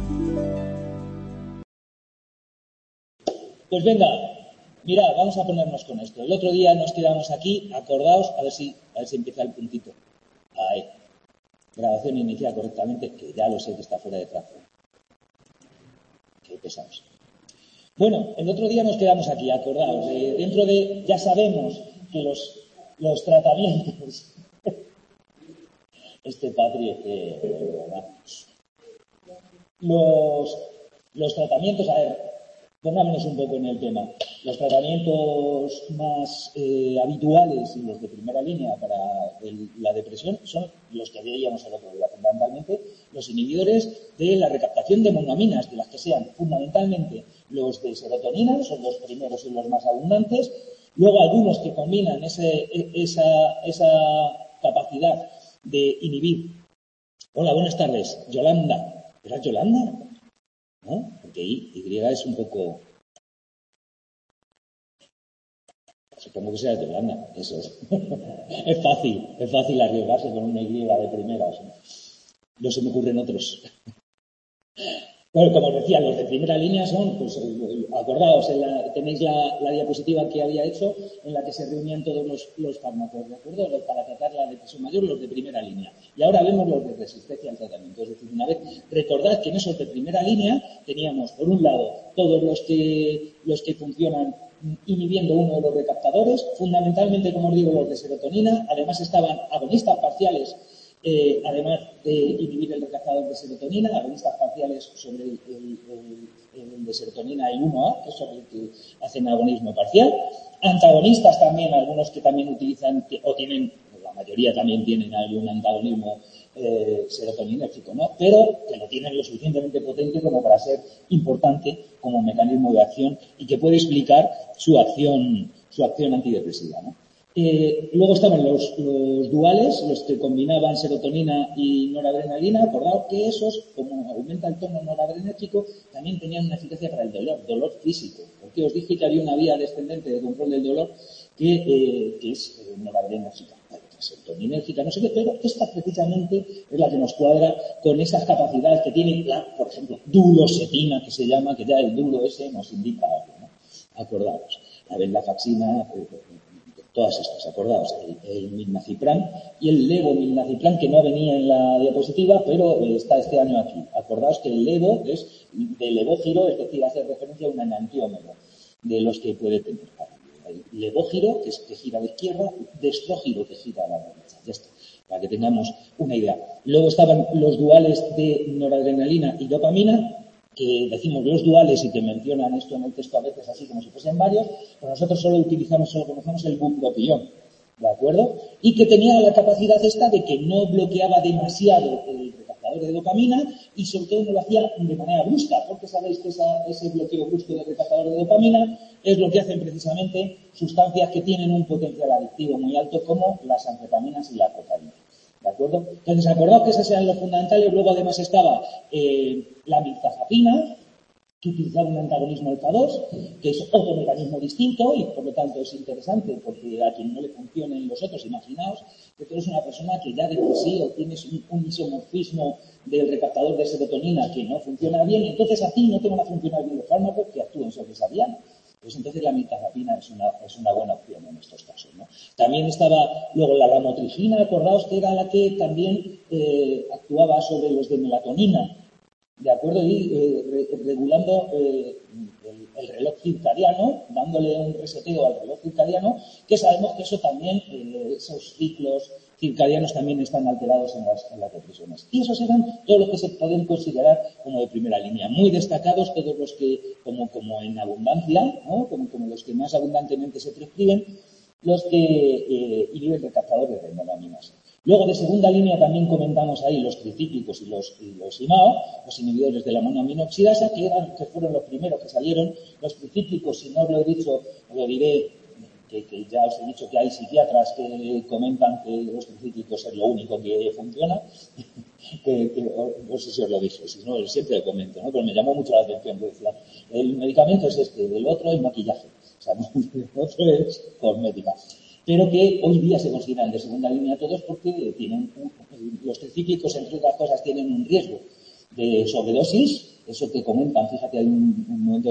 Pues venga, mirad, vamos a ponernos con esto. El otro día nos quedamos aquí, acordaos, a ver si empieza el puntito. Ahí. Grabación inicial correctamente, que ya lo sé que está fuera de trazo. Qué pesados. Bueno, el otro día nos quedamos aquí, acordaos. Dentro de, ya sabemos que los tratamientos... Este Patri, los tratamientos, a ver, pongámonos un poco en el tema. Los tratamientos más habituales y los de primera línea para la depresión son los que veíamos el otro día, fundamentalmente los inhibidores de la recaptación de monoaminas, de las que sean fundamentalmente los de serotonina, son los primeros y los más abundantes, luego algunos que combinan esa capacidad de inhibir. Hola, buenas tardes. Yolanda. ¿Era Yolanda? ¿No? Porque Y es un poco... Supongo que sea Yolanda, eso es. Es fácil arriesgarse con una Y de primeras. No se me ocurren otros. Bueno, como os decía, los de primera línea son, pues, acordaos, tenéis la diapositiva que había hecho en la que se reunían todos los fármacos, ¿de acuerdo? Para tratar la depresión mayor, los de primera línea. Y ahora vemos los de resistencia al tratamiento. Es decir, una vez, recordad que en esos de primera línea teníamos, por un lado, todos los que funcionan inhibiendo uno de los recaptadores, fundamentalmente, como os digo, los de serotonina. Además estaban agonistas parciales, además de inhibir el recaptador de serotonina, agonistas parciales sobre el de serotonina, el 1A, que es sobre el que hacen agonismo parcial. Antagonistas también, algunos que también utilizan, o tienen, la mayoría también tienen algún antagonismo serotoninérgico, ¿no? Pero que lo tienen lo suficientemente potente como para ser importante como mecanismo de acción y que puede explicar su acción antidepresiva, ¿no? Luego estaban los duales, los que combinaban serotonina y noradrenalina. Acordaos que esos, como aumenta el tono noradrenérgico, también tenían una eficacia para el dolor físico. Porque os dije que había una vía descendente de control del dolor que es noradrenérgica. Serotoninérgica, no sé qué, pero esta precisamente es la que nos cuadra con esas capacidades que tiene por ejemplo, duloxetina, que se llama, que ya el dulo ese nos indica algo, ¿no? Acordaos. La venlafaxina, todas estas, acordaos, el milnacipran y el levomilnacipran, que no venía en la diapositiva, pero está este año aquí. Acordaos que el levo es de levógiro, es decir, hace referencia a un enantiómero de los que puede tener. El levógiro, que gira a la izquierda, destrógiro, que gira a la derecha. Ya está, para que tengamos una idea. Luego estaban los duales de noradrenalina y dopamina, que decimos los duales y que mencionan esto en el texto a veces así como si fuesen varios, pero nosotros solo conocemos el bupropión, ¿de acuerdo? Y que tenía la capacidad esta de que no bloqueaba demasiado el recaptador de dopamina y sobre todo no lo hacía de manera brusca, porque sabéis que ese bloqueo brusco del recaptador de dopamina es lo que hacen precisamente sustancias que tienen un potencial adictivo muy alto como las anfetaminas y la cocaína. ¿De acuerdo? Entonces, acordaos que esos eran los fundamentales. Luego, además, estaba la mirtazapina, que utilizaba un antagonismo alfa 2, que es otro mecanismo distinto y, por lo tanto, es interesante porque a quien no le funcionen los otros, imaginaos que tú eres una persona que ya de por sí o tienes un isomorfismo del recaptador de serotonina que no funciona bien, y entonces a ti no te van a funcionar bien los fármacos que actúen sobre esa vía. Pues entonces la mirtazapina es una buena opción en estos casos, ¿no? También estaba luego la lamotrigina, acordaos que era la que también actuaba sobre los de melatonina, ¿de acuerdo? Y regulando el reloj circadiano, dándole un reseteo al reloj circadiano, que sabemos que eso también, esos ciclos circadianos también están alterados en las depresiones. Y esos eran todos los que se pueden considerar como de primera línea. Muy destacados todos los que, como en abundancia, ¿no? Como los que más abundantemente se prescriben, los que inhiben el recaptador de monoaminas. Luego, de segunda línea, también comentamos ahí los tricíclicos y los IMAO, los inhibidores de la monoaminoxidasa, que fueron los primeros que salieron. Los tricíclicos, si no os lo he dicho, os lo diré, que ya os he dicho que hay psiquiatras que comentan que los tricíclicos es lo único que funciona, no sé si os lo dije, si no, siempre lo comento, ¿no? Pero me llamó mucho la atención, que decía, el medicamento es este, del otro es maquillaje, o sea, el otro es cosmética, pero que hoy día se consideran de segunda línea todos porque tienen los tricíclicos, entre otras cosas, tienen un riesgo de sobredosis, eso que comentan, fíjate, hay un momento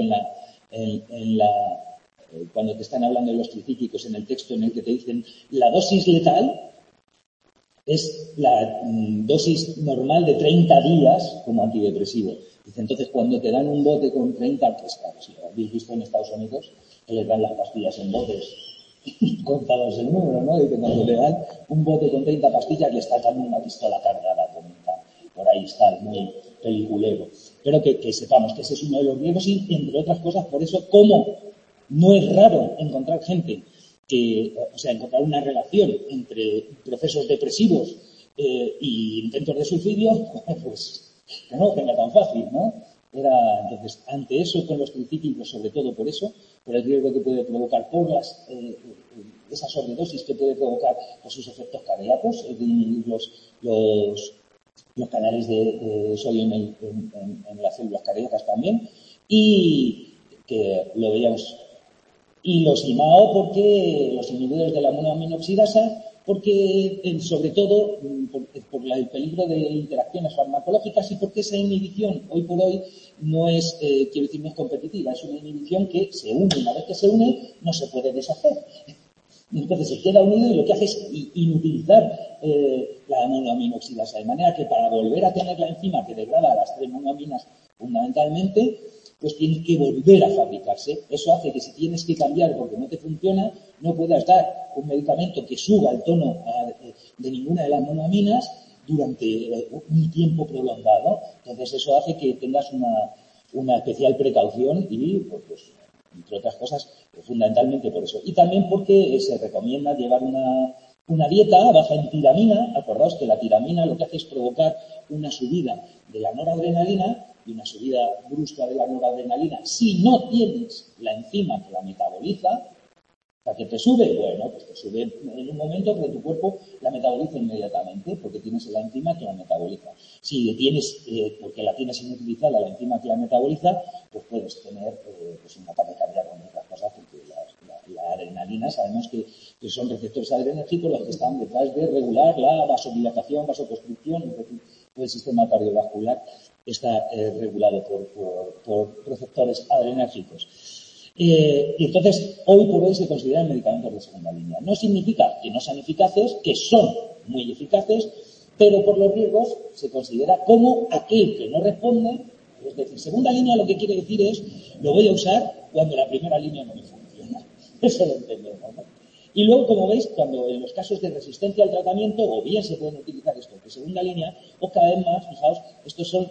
cuando te están hablando de los tricíclicos en el texto en el que te dicen la dosis letal es la dosis normal de 30 días como antidepresivo. Dice, entonces cuando te dan un bote con 30, pues claro, si lo habéis visto en Estados Unidos, que les dan las pastillas en botes contados el número, ¿no? Dice, cuando le dan un bote con 30 pastillas le está dando una pistola cargada, comenta. Por ahí está, muy peliculero. Pero que sepamos que ese es uno de los riesgos y, entre otras cosas, por eso, como no es raro encontrar gente encontrar una relación entre procesos depresivos y intentos de suicidio, pues que no lo tenga tan fácil, ¿no? Entonces, ante eso, con los tricíclicos, sobre todo por eso, por el riesgo que puede provocar por esa sobredosis que puede provocar por sus efectos cardíacos, es decir, los canales de sodio en las células cardíacas también, y que lo veíamos. Y los IMAO, porque los inhibidores de la monoaminoxidasa, porque sobre todo por el peligro de interacciones farmacológicas y porque esa inhibición hoy por hoy no es, no es competitiva, es una inhibición que se une, una vez que se une no se puede deshacer. Entonces se queda unido y lo que hace es inutilizar la monoaminoxidasa, de manera que para volver a tener la enzima que degrada las 3 monoaminas fundamentalmente, pues tiene que volver a fabricarse. Eso hace que si tienes que cambiar porque no te funciona, no puedas dar un medicamento que suba el tono de ninguna de las monoaminas durante un tiempo prolongado. Entonces eso hace que tengas una especial precaución y, pues, entre otras cosas, fundamentalmente por eso. Y también porque se recomienda llevar una dieta baja en tiramina. Acordaos que la tiramina lo que hace es provocar una subida de la noradrenalina y una subida brusca de la noradrenalina. Si no tienes la enzima que la metaboliza, ¿para qué te sube? Bueno, pues te sube en un momento, pero tu cuerpo la metaboliza inmediatamente porque tienes la enzima que la metaboliza. Si tienes, porque la tienes inutilizada, la enzima que la metaboliza, pues puedes tener pues un ataque cardíaco y otras cosas, porque la adrenalina, sabemos que son receptores adrenérgicos los que están detrás de regular la vasodilatación, vasoconstricción, es decir, el sistema cardiovascular está regulado por receptores adrenérgicos. Y entonces, hoy por hoy se consideran medicamentos de segunda línea. No significa que no sean eficaces, que son muy eficaces, pero por los riesgos se considera como aquel que no responde. Es decir, segunda línea lo que quiere decir es, lo voy a usar cuando la primera línea no me funciona. Eso lo entendemos, ¿no? Y luego, como veis, cuando en los casos de resistencia al tratamiento, o bien se pueden utilizar estos de segunda línea, o cada vez más, fijaos, estos son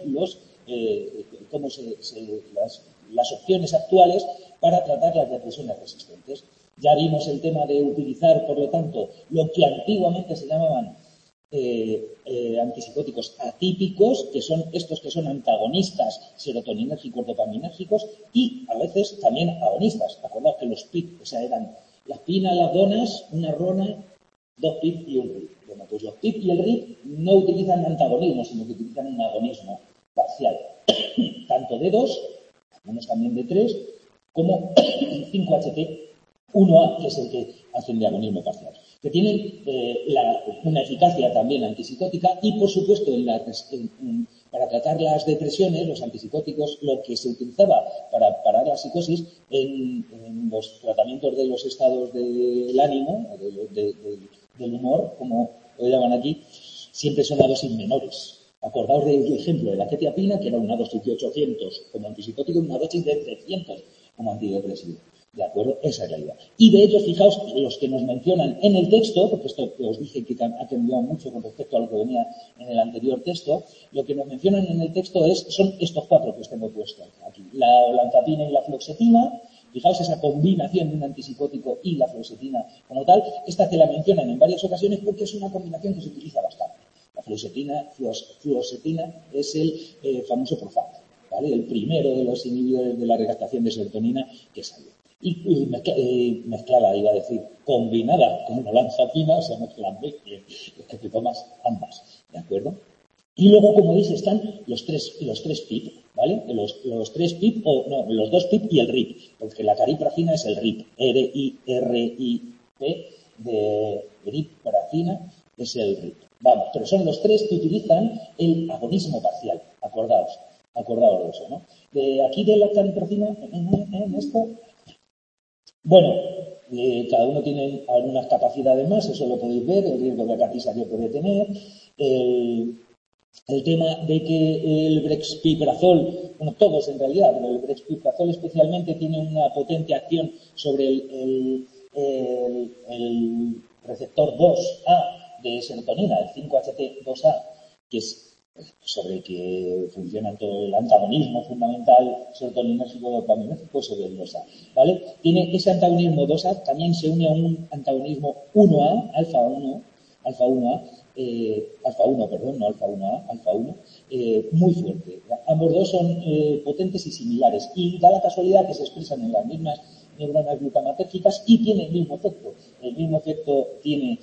las opciones actuales para tratar las depresiones resistentes. Ya vimos el tema de utilizar, por lo tanto, lo que antiguamente se llamaban antipsicóticos atípicos, que son estos que son antagonistas serotoninérgicos, dopaminérgicos, y a veces también agonistas. Acordaos que los PIP, o sea, eran las pinas, las donas, una rona, 2 PIP y un RIP. Bueno, pues los PIP y el RIP no utilizan antagonismo, sino que utilizan un agonismo parcial, tanto de 2, algunos también de 3, como 5-HT1A, que es el que hacen de agonismo parcial, que tienen una eficacia también antipsicótica y, por supuesto, para tratar las depresiones, los antipsicóticos, lo que se utilizaba para parar la psicosis en los tratamientos de los estados del ánimo, del humor, como lo llaman aquí, siempre son a dosis menores. Acordaos del ejemplo de la quetiapina, que era una dosis de 800 como antipsicótico y una dosis de 300 como antidepresivo. ¿De acuerdo? Esa es la idea. Y de hecho, fijaos, los que nos mencionan en el texto, porque esto que os dije que ha cambiado mucho con respecto a lo que venía en el anterior texto, lo que nos mencionan en el texto son estos 4 que os tengo puesto aquí. La olanzapina y la fluoxetina. Fijaos esa combinación de un antipsicótico y la fluoxetina como tal. Esta te la mencionan en varias ocasiones porque es una combinación que se utiliza bastante. La fluoxetina es el famoso Prozac, ¿vale? El primero de los inhibidores de la recaptación de serotonina que salió. Y mezclada, iba a decir, combinada con la olanzapina, o sea, mezclan que te tomas ambas, ¿de acuerdo? Y luego, como veis, están los tres PIP, ¿vale? Los 3 PIP, los 2 PIP y el RIP, porque la cariprafina es el RIP, R-I-R-I-P, de riprafina es el RIP. Vamos, pero son los 3 que utilizan el agonismo parcial. Acordaos de eso, ¿no? De aquí de la caliprocina, en esto, bueno, cada uno tiene algunas capacidades más, eso lo podéis ver, el riesgo de acatisa que puede tener, el tema de que el brexpiprazol, bueno, todos en realidad, pero el brexpiprazol especialmente tiene una potente acción sobre el receptor 2A de serotonina, el 5-HT2A, que es sobre el que funciona todo el antagonismo fundamental serotoninérgico dopaminérgico sobre el 2A, ¿vale? Tiene ese antagonismo 2A, también se une a un antagonismo 1A, alfa 1A, muy fuerte. Ambos dos son potentes y similares, y da la casualidad que se expresan en las mismas neuronas glutamatérgicas y tiene el mismo efecto. El mismo efecto tiene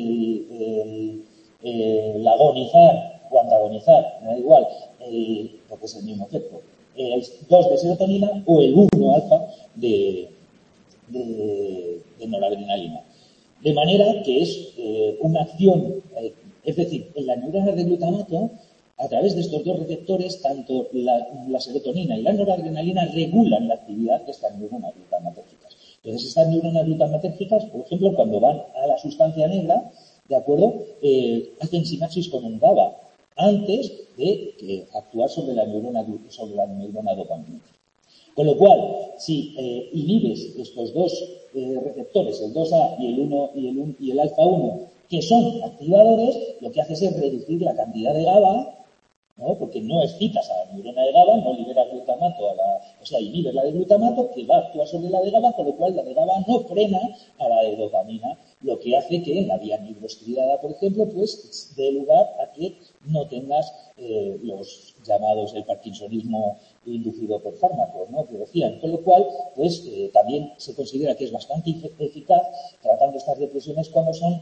el agonizar o antagonizar, me da igual, porque es el mismo efecto. El 2 de serotonina o el 1 alfa de noradrenalina. De manera que es una acción, es decir, en las neuronas de glutamato, a través de estos dos receptores, tanto la serotonina y la noradrenalina regulan la actividad de estas neuronas glutamatérgicas. Entonces, estas neuronas glutamatérgicas, por ejemplo, cuando van a la sustancia negra, ¿de acuerdo? Hacen sinapsis con un GABA antes de actuar sobre la neurona dopaminérgica. Con lo cual, si inhibes estos dos receptores, el 2A y el 1 y el alfa 1, que son activadores, lo que haces es reducir la cantidad de GABA, ¿no? Porque no excitas a la neurona de GABA, no liberas glutamato o sea, inhibes la de glutamato, que va a actuar sobre la de GABA, con lo cual la de GABA no frena a la de dopamina, lo que hace que en la vía nigrostriada, por ejemplo, pues dé lugar a que no tengas los llamados el parkinsonismo inducido por fármacos, ¿no? Que decían. Con lo cual, pues también se considera que es bastante eficaz tratando estas depresiones cuando son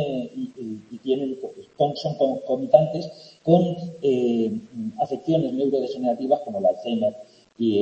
son concomitantes con afecciones neurodegenerativas como el Alzheimer y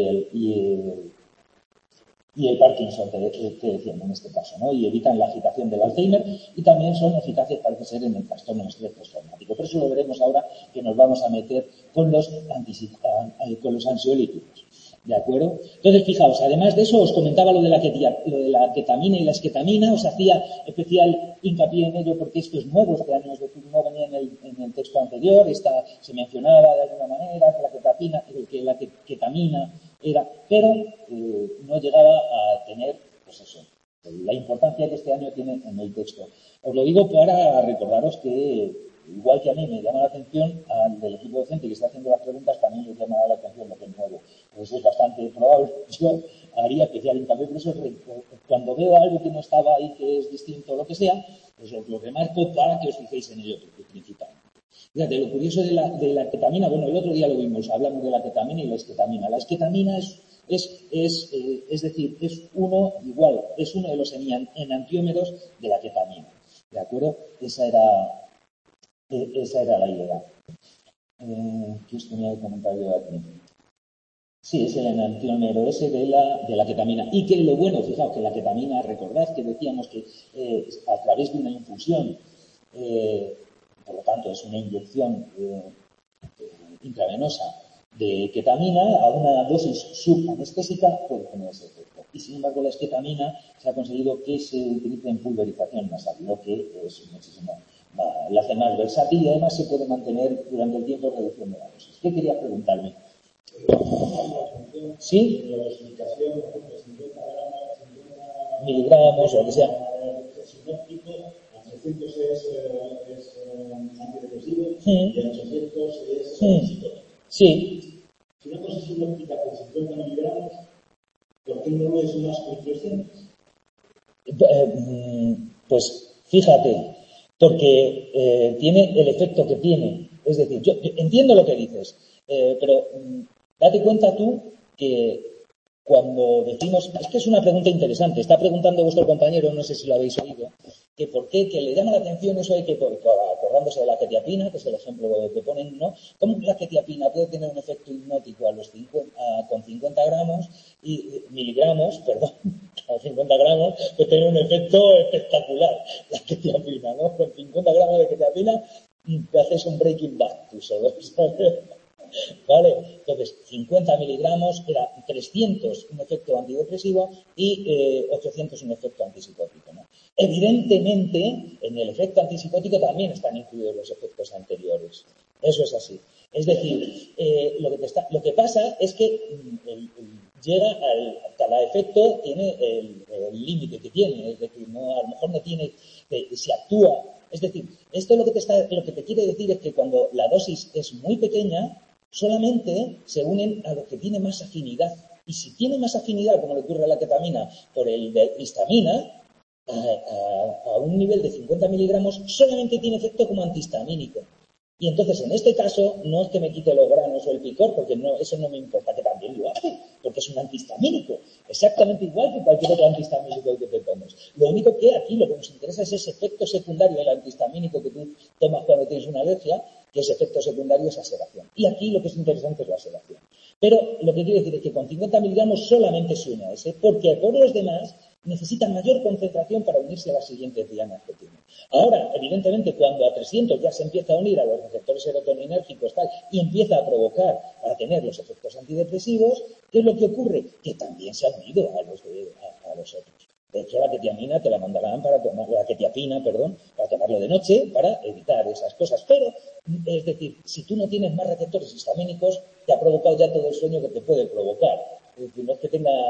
el Parkinson, que decían en este caso, ¿no? Y evitan la agitación del Alzheimer y también son eficaces, parece ser, en el trastorno de estrés postraumático. Pero eso lo veremos ahora que nos vamos a meter con los ansiolíticos. ¿De acuerdo? Entonces, fijaos, además de eso, os comentaba lo de la ketamina y la esketamina, os hacía especial hincapié en ello porque esto es nuevo este año, es decir, no venía en el texto anterior, se mencionaba de alguna manera que la ketamina era, pero no llegaba a tener, pues eso, la importancia que este año tiene en el texto. Os lo digo para recordaros que, igual que a mí me llama la atención, al del equipo docente que está haciendo las preguntas también les llama la atención lo que es nuevo. Pues es bastante probable. Yo haría especial hincapié, por eso cuando veo algo que no estaba ahí, que es distinto o lo que sea, pues os lo remarco para que os fijéis en ello principalmente. Fíjate, lo curioso de la ketamina, bueno, el otro día lo vimos, hablamos de la ketamina y la esketamina. La esketamina es decir, es uno de los enantiómeros de la ketamina. ¿De acuerdo? Esa era la idea. ¿Qué os tenía que comentar yo aquí? Sí, es el enantiómero ese de la ketamina. Y que lo bueno, fijaos que la ketamina, recordad que decíamos que a través de una infusión, por lo tanto es una inyección intravenosa de ketamina a una dosis subanestésica puede tener ese efecto. Y sin embargo la esketamina se ha conseguido que se utilice en pulverización nasal, lo que es muchísimo la hace más versátil y además se puede mantener durante el tiempo reduciendo la dosis. ¿Qué quería preguntarme? ¿Sí? Miligramos o lo que sea. A 300 es antidepresivo y a 800 es psicótico. Sí. Si una cosa es sinóptica con 50 miligramos, ¿por qué no lo es más con 300? Pues fíjate, porque tiene el efecto que tiene. Es decir, yo entiendo lo que dices, pero date cuenta tú que cuando decimos, es que es una pregunta interesante, está preguntando vuestro compañero, no sé si lo habéis oído, que por qué, que le llama la atención eso de que, acordándose de la quetiapina, que es el ejemplo que ponen, ¿no? ¿Cómo la quetiapina puede tener un efecto hipnótico con 50 gramos y miligramos, perdón, a 50 gramos, puede tener un efecto espectacular, la quetiapina, ¿no? Con 50 gramos de quetiapina te haces un breaking bad, tú solo, ¿sabes? ¿Vale? Entonces, 50 miligramos era 300 un efecto antidepresivo y 800 un efecto antipsicótico, ¿no? Evidentemente, en el efecto antipsicótico también están incluidos los efectos anteriores. Eso es así. Es decir, lo que pasa es que cada efecto tiene el límite que tiene, es decir, no, a lo mejor no tiene, si actúa. Es decir, esto lo que te quiere decir es que cuando la dosis es muy pequeña, solamente se unen a lo que tiene más afinidad. Y si tiene más afinidad, como le ocurre a la ketamina, por el de histamina, a un nivel de 50 miligramos, solamente tiene efecto como antihistamínico. Y entonces, en este caso, no es que me quite los granos o el picor, porque no, eso no me importa, que también lo hace, porque es un antihistamínico, exactamente igual que cualquier otro antihistamínico que te tomes. Lo único que aquí lo que nos interesa es ese efecto secundario del antihistamínico que tú tomas cuando tienes una alergia, que ese efecto secundario es la sedación. Y aquí lo que es interesante es la sedación. Pero lo que quiero decir es que con 50 miligramos solamente se une a ese, porque por los demás necesitan mayor concentración para unirse a las siguientes dianas que tienen. Ahora, evidentemente, cuando a 300 ya se empieza a unir a los receptores serotoninérgicos tal, y empieza a provocar, a tener los efectos antidepresivos, ¿qué es lo que ocurre? Que también se ha unido a los otros. De hecho, la ketiapina te la mandarán para tomar, la ketiapina, perdón, para tomarlo de noche para evitar esas cosas. Pero, es decir, si tú no tienes más receptores histamínicos, te ha provocado ya todo el sueño que te puede provocar. Es decir, no es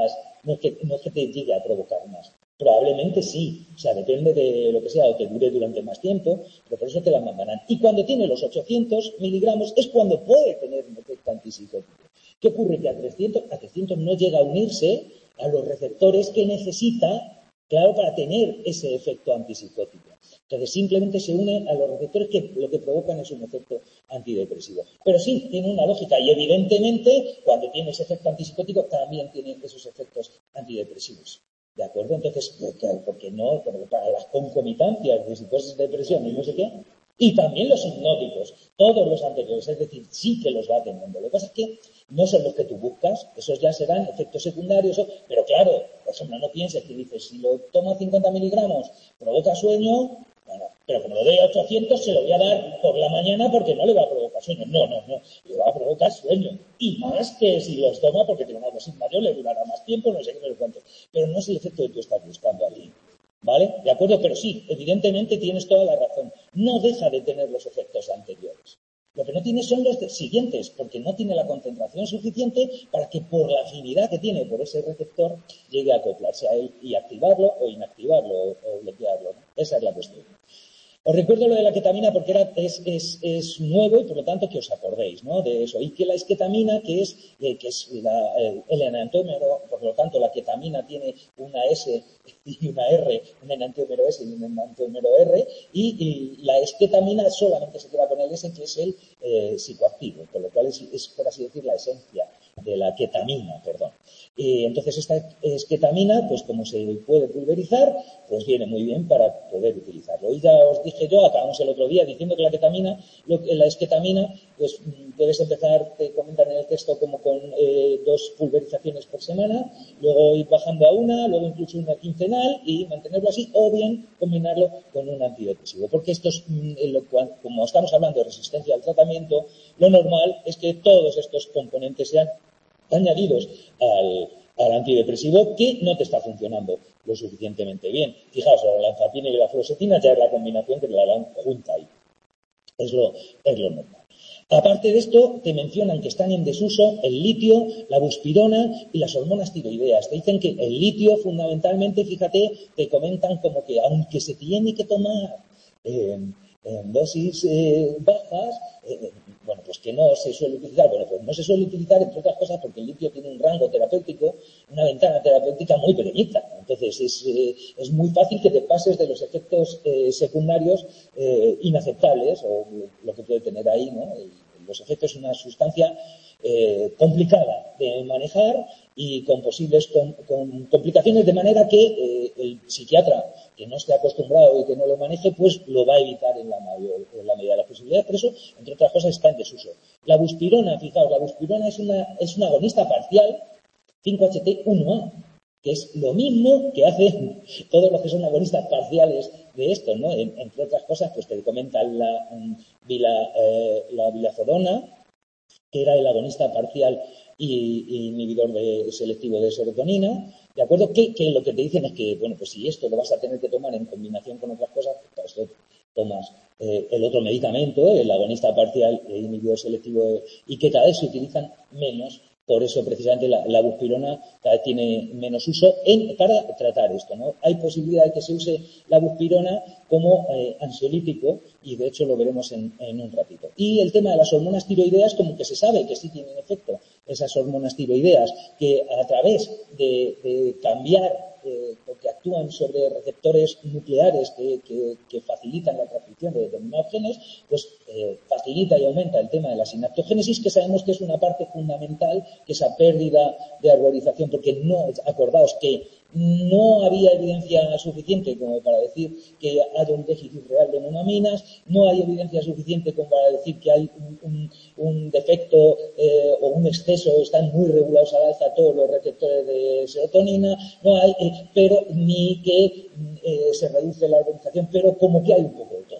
que te llegue a provocar más. Probablemente sí, o sea, depende de lo que sea, o te dure durante más tiempo, pero por eso te la mandarán. Y cuando tiene los 800 miligramos es cuando puede tener un efecto antipsicótico. ¿Qué ocurre? Que a 300 no llega a unirse a los receptores que necesita, claro, para tener ese efecto antipsicótico. Entonces simplemente se une a los receptores que lo que provocan es un efecto antidepresivo. Pero sí, tiene una lógica y evidentemente cuando tiene ese efecto antipsicótico también tiene esos efectos antidepresivos. ¿De acuerdo? Entonces, porque no, para las concomitancias de psicosis, depresión y no sé qué, y también los hipnóticos, todos los anteriores, es decir, sí que los va teniendo. Lo que pasa es que no son los que tú buscas, esos ya serán efectos secundarios, pero claro, por ejemplo, no pienses que dices, si lo tomo a 50 miligramos, provoca sueño, bueno, pero como lo doy a 800, se lo voy a dar por la mañana porque no le va a provocar sueño. No, le va a provocar sueño. Y más que si los toma porque tiene una dosis mayor, le durará más tiempo, no sé qué, no sé cuánto. Pero no es el efecto que tú estás buscando aquí. ¿Vale? ¿De acuerdo? Pero sí, evidentemente tienes toda la razón. No deja de tener los efectos anteriores. Lo que no tiene son los siguientes, porque no tiene la concentración suficiente para que por la afinidad que tiene por ese receptor llegue a acoplarse a él y activarlo o inactivarlo o bloquearlo, ¿no? Esa es la cuestión. Os recuerdo lo de la ketamina porque es nuevo y por lo tanto que os acordéis, ¿no? De eso. Y que la esketamina, que es el enantiómero, por lo tanto la ketamina tiene una S y una R, un enantiómero S y un enantiómero R, y la esketamina solamente se queda con el S, que es el psicoactivo, con lo cual es, por así decir, la esencia de la ketamina, perdón. Entonces esta esketamina, pues como se puede pulverizar, pues viene muy bien para poder utilizarlo. Y ya os dije yo, acabamos el otro día diciendo que la esketamina, pues puedes empezar, te comentan en el texto, como con 2 pulverizaciones por semana, luego ir bajando a una, luego incluso una quincenal y mantenerlo así, o bien combinarlo con un antidepresivo. Porque esto es, como estamos hablando de resistencia al tratamiento, lo normal es que todos estos componentes sean añadidos al antidepresivo que no te está funcionando lo suficientemente bien. Fijaos, la olanzapina y la fluoxetina ya es la combinación que te la dan junta ahí. Es lo normal. Aparte de esto, te mencionan que están en desuso el litio, la buspirona y las hormonas tiroideas. Te dicen que el litio, fundamentalmente, fíjate, te comentan como que aunque se tiene que tomar en dosis bajas, bueno, pues que no se suele utilizar. Bueno, pues no se suele utilizar, entre otras cosas, porque el litio tiene un rango terapéutico, una ventana terapéutica muy pequeñita. Entonces, es muy fácil que te pases de los efectos secundarios inaceptables, o lo que puede tener ahí, ¿no? Los efectos es una sustancia complicada de manejar y con posibles complicaciones, de manera que el psiquiatra que no esté acostumbrado y que no lo maneje, pues lo va a evitar en la medida de las posibilidades. Por eso, entre otras cosas, está en desuso. La buspirona, fijaos, la buspirona es una agonista parcial 5-HT1A, que es lo mismo que hacen todos los que son agonistas parciales de esto, ¿no? Entre otras cosas, pues te comentan la vilazodona, que era el agonista parcial y inhibidor selectivo de serotonina, ¿de acuerdo? Que lo que te dicen es que, bueno, pues si esto lo vas a tener que tomar en combinación con otras cosas, pues para esto tomas el otro medicamento, el agonista parcial e inhibidor selectivo, y que cada vez se utilizan menos. Por eso, precisamente, la buspirona cada vez tiene menos uso para tratar esto, ¿no? Hay posibilidad de que se use la buspirona como ansiolítico y, de hecho, lo veremos en un ratito. Y el tema de las hormonas tiroideas, como que se sabe que sí tienen efecto esas hormonas tiroideas, que a través de cambiar, porque actúan sobre receptores nucleares que facilitan la transcripción de determinados genes, pues facilita y aumenta el tema de la sinaptogénesis, que sabemos que es una parte fundamental, que esa pérdida de arborización, porque no, acordaos que no había evidencia suficiente como para decir que haya un déficit real de monoaminas, no hay evidencia suficiente como para decir que hay un defecto o un exceso, están muy regulados al alza todos los receptores de serotonina, no hay, pero ni que se reduce la arborización, pero como que hay un poco de todo.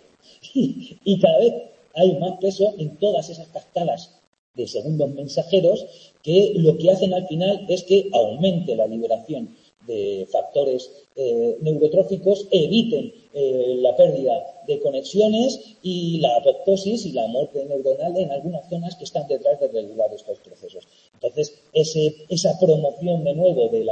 Y cada vez hay más peso en todas esas cascadas de segundos mensajeros que lo que hacen al final es que aumente la liberación de factores neurotróficos, eviten la pérdida de conexiones y la apoptosis y la muerte neuronal en algunas zonas que están detrás de regular estos procesos. Entonces, esa promoción de nuevo del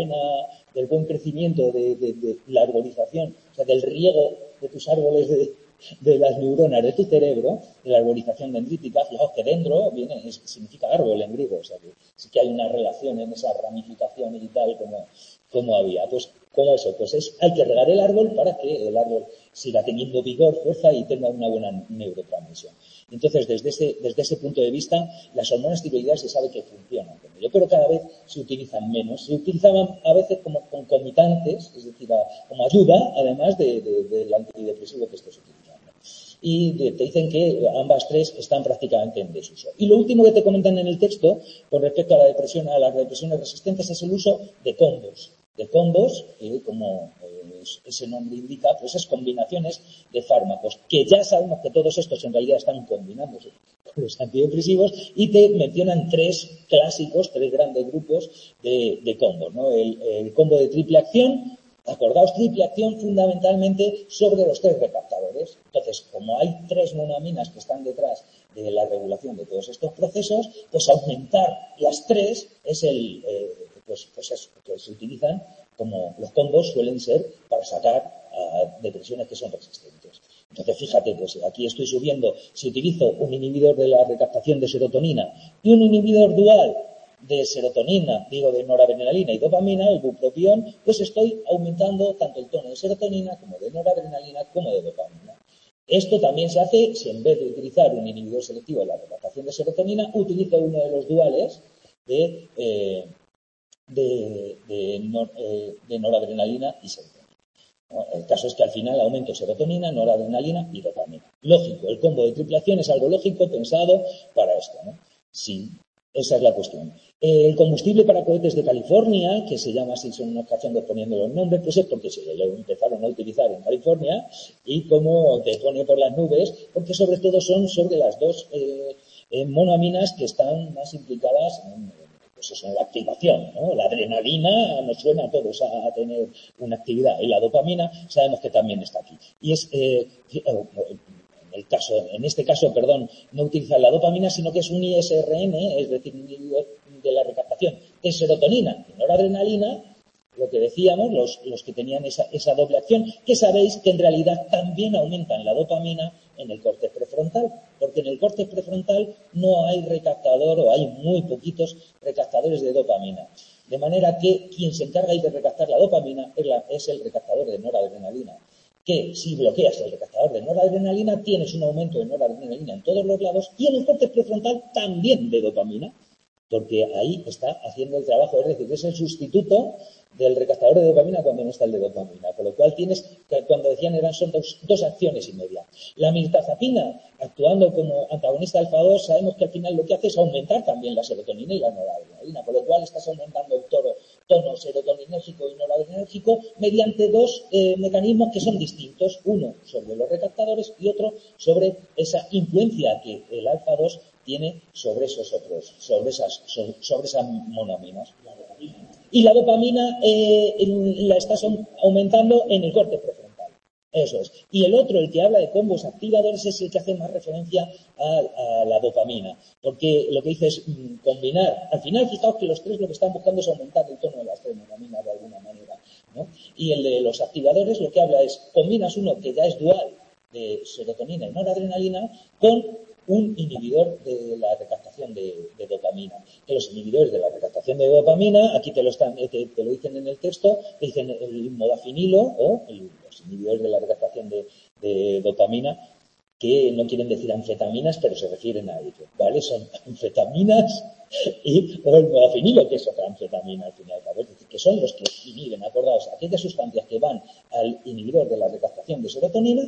buen crecimiento, de la arborización, o sea, del riego de tus árboles de las neuronas de tu cerebro, de la arborización dendrítica, fijaos que dendro significa árbol en griego, o sea que sí que hay una relación en esa ramificación y tal como había. Pues como eso, pues hay que regar el árbol para que el árbol siga teniendo vigor, fuerza y tenga una buena neurotransmisión. Entonces, desde ese punto de vista, las hormonas tiroideas se sabe que funcionan con ello, pero cada vez se utilizan menos. Se utilizaban a veces como concomitantes, es decir, como ayuda, además del antidepresivo que estés utilizando. Y te dicen que ambas tres están prácticamente en desuso. Y lo último que te comentan en el texto, con respecto a las depresiones resistentes, es el uso de combos. Como ese nombre indica, pues es combinaciones de fármacos, que ya sabemos que todos estos en realidad están combinándose con los antidepresivos, y te mencionan tres grandes grupos de combos, ¿no? El combo de triple acción. Acordaos, triple acción fundamentalmente sobre los tres recaptadores. Entonces, como hay tres monoaminas que están detrás de la regulación de todos estos procesos, pues aumentar las tres es eso, que se utilizan como los combos suelen ser para sacar a depresiones que son resistentes. Entonces, fíjate, pues aquí estoy subiendo, si utilizo un inhibidor de la recaptación de serotonina y un inhibidor dual de serotonina, de noradrenalina y dopamina, el bupropión, pues estoy aumentando tanto el tono de serotonina como de noradrenalina como de dopamina. Esto también se hace si en vez de utilizar un inhibidor selectivo de la recaptación de serotonina, utilizo uno de los duales de noradrenalina y serotonina. ¿No? El caso es que al final aumento serotonina, noradrenalina y dopamina. Lógico, el combo de triple acción es algo lógico pensado para esto, ¿no? Sí, esa es la cuestión. El combustible para cohetes de California, que se llama así, son unos cachondos poniendo los nombres, pues es porque se lo empezaron a utilizar en California y como te pone por las nubes, porque sobre todo son sobre las dos monoaminas que están más implicadas en la activación, ¿no? La adrenalina nos suena a todos a tener una actividad y la dopamina sabemos que también está aquí. Y es en este caso, no utiliza la dopamina, sino que es un ISRN, es decir, un inhibidor de la recaptación de serotonina y noradrenalina, lo que decíamos, los que tenían esa doble acción, que sabéis que en realidad también aumentan la dopamina en el córtex prefrontal, porque en el córtex prefrontal no hay recaptador o hay muy poquitos recaptadores de dopamina. De manera que quien se encarga de recaptar la dopamina es el recaptador de noradrenalina, que si bloqueas el recaptador de noradrenalina tienes un aumento de noradrenalina en todos los lados y en el córtex prefrontal también de dopamina, porque ahí está haciendo el trabajo, es decir, es el sustituto del recaptador de dopamina cuando no está el de dopamina, con lo cual cuando decían son dos acciones y media. La mirtazapina, actuando como antagonista alfa-2, sabemos que al final lo que hace es aumentar también la serotonina y la noradrenalina, con lo cual estás aumentando el tono serotoninérgico y noradrenérgico mediante dos mecanismos que son distintos, uno sobre los recaptadores y otro sobre esa influencia que el alfa-2 tiene sobre esos otros, sobre esas monoaminas. Y la dopamina la estás aumentando en el córtex prefrontal. Eso es. Y el otro, el que habla de combos activadores, es el que hace más referencia a la dopamina. Porque lo que dice es combinar. Al final, fijaos que los tres lo que están buscando es aumentar el tono de las tres monaminas de alguna manera, ¿no? Y el de los activadores lo que habla es, combinas uno que ya es dual de serotonina y noradrenalina con un inhibidor de la recaptación de dopamina. Que los inhibidores de la recaptación de dopamina, aquí te lo dicen en el texto, te dicen el modafinilo o los inhibidores de la recaptación de dopamina, que no quieren decir anfetaminas, pero se refieren a ello, ¿vale? Son anfetaminas o el modafinilo, que es otra anfetamina al fin y al cabo. Es decir, que son los que inhiben, acordaos, aquellas sustancias que van al inhibidor de la recaptación de serotonina,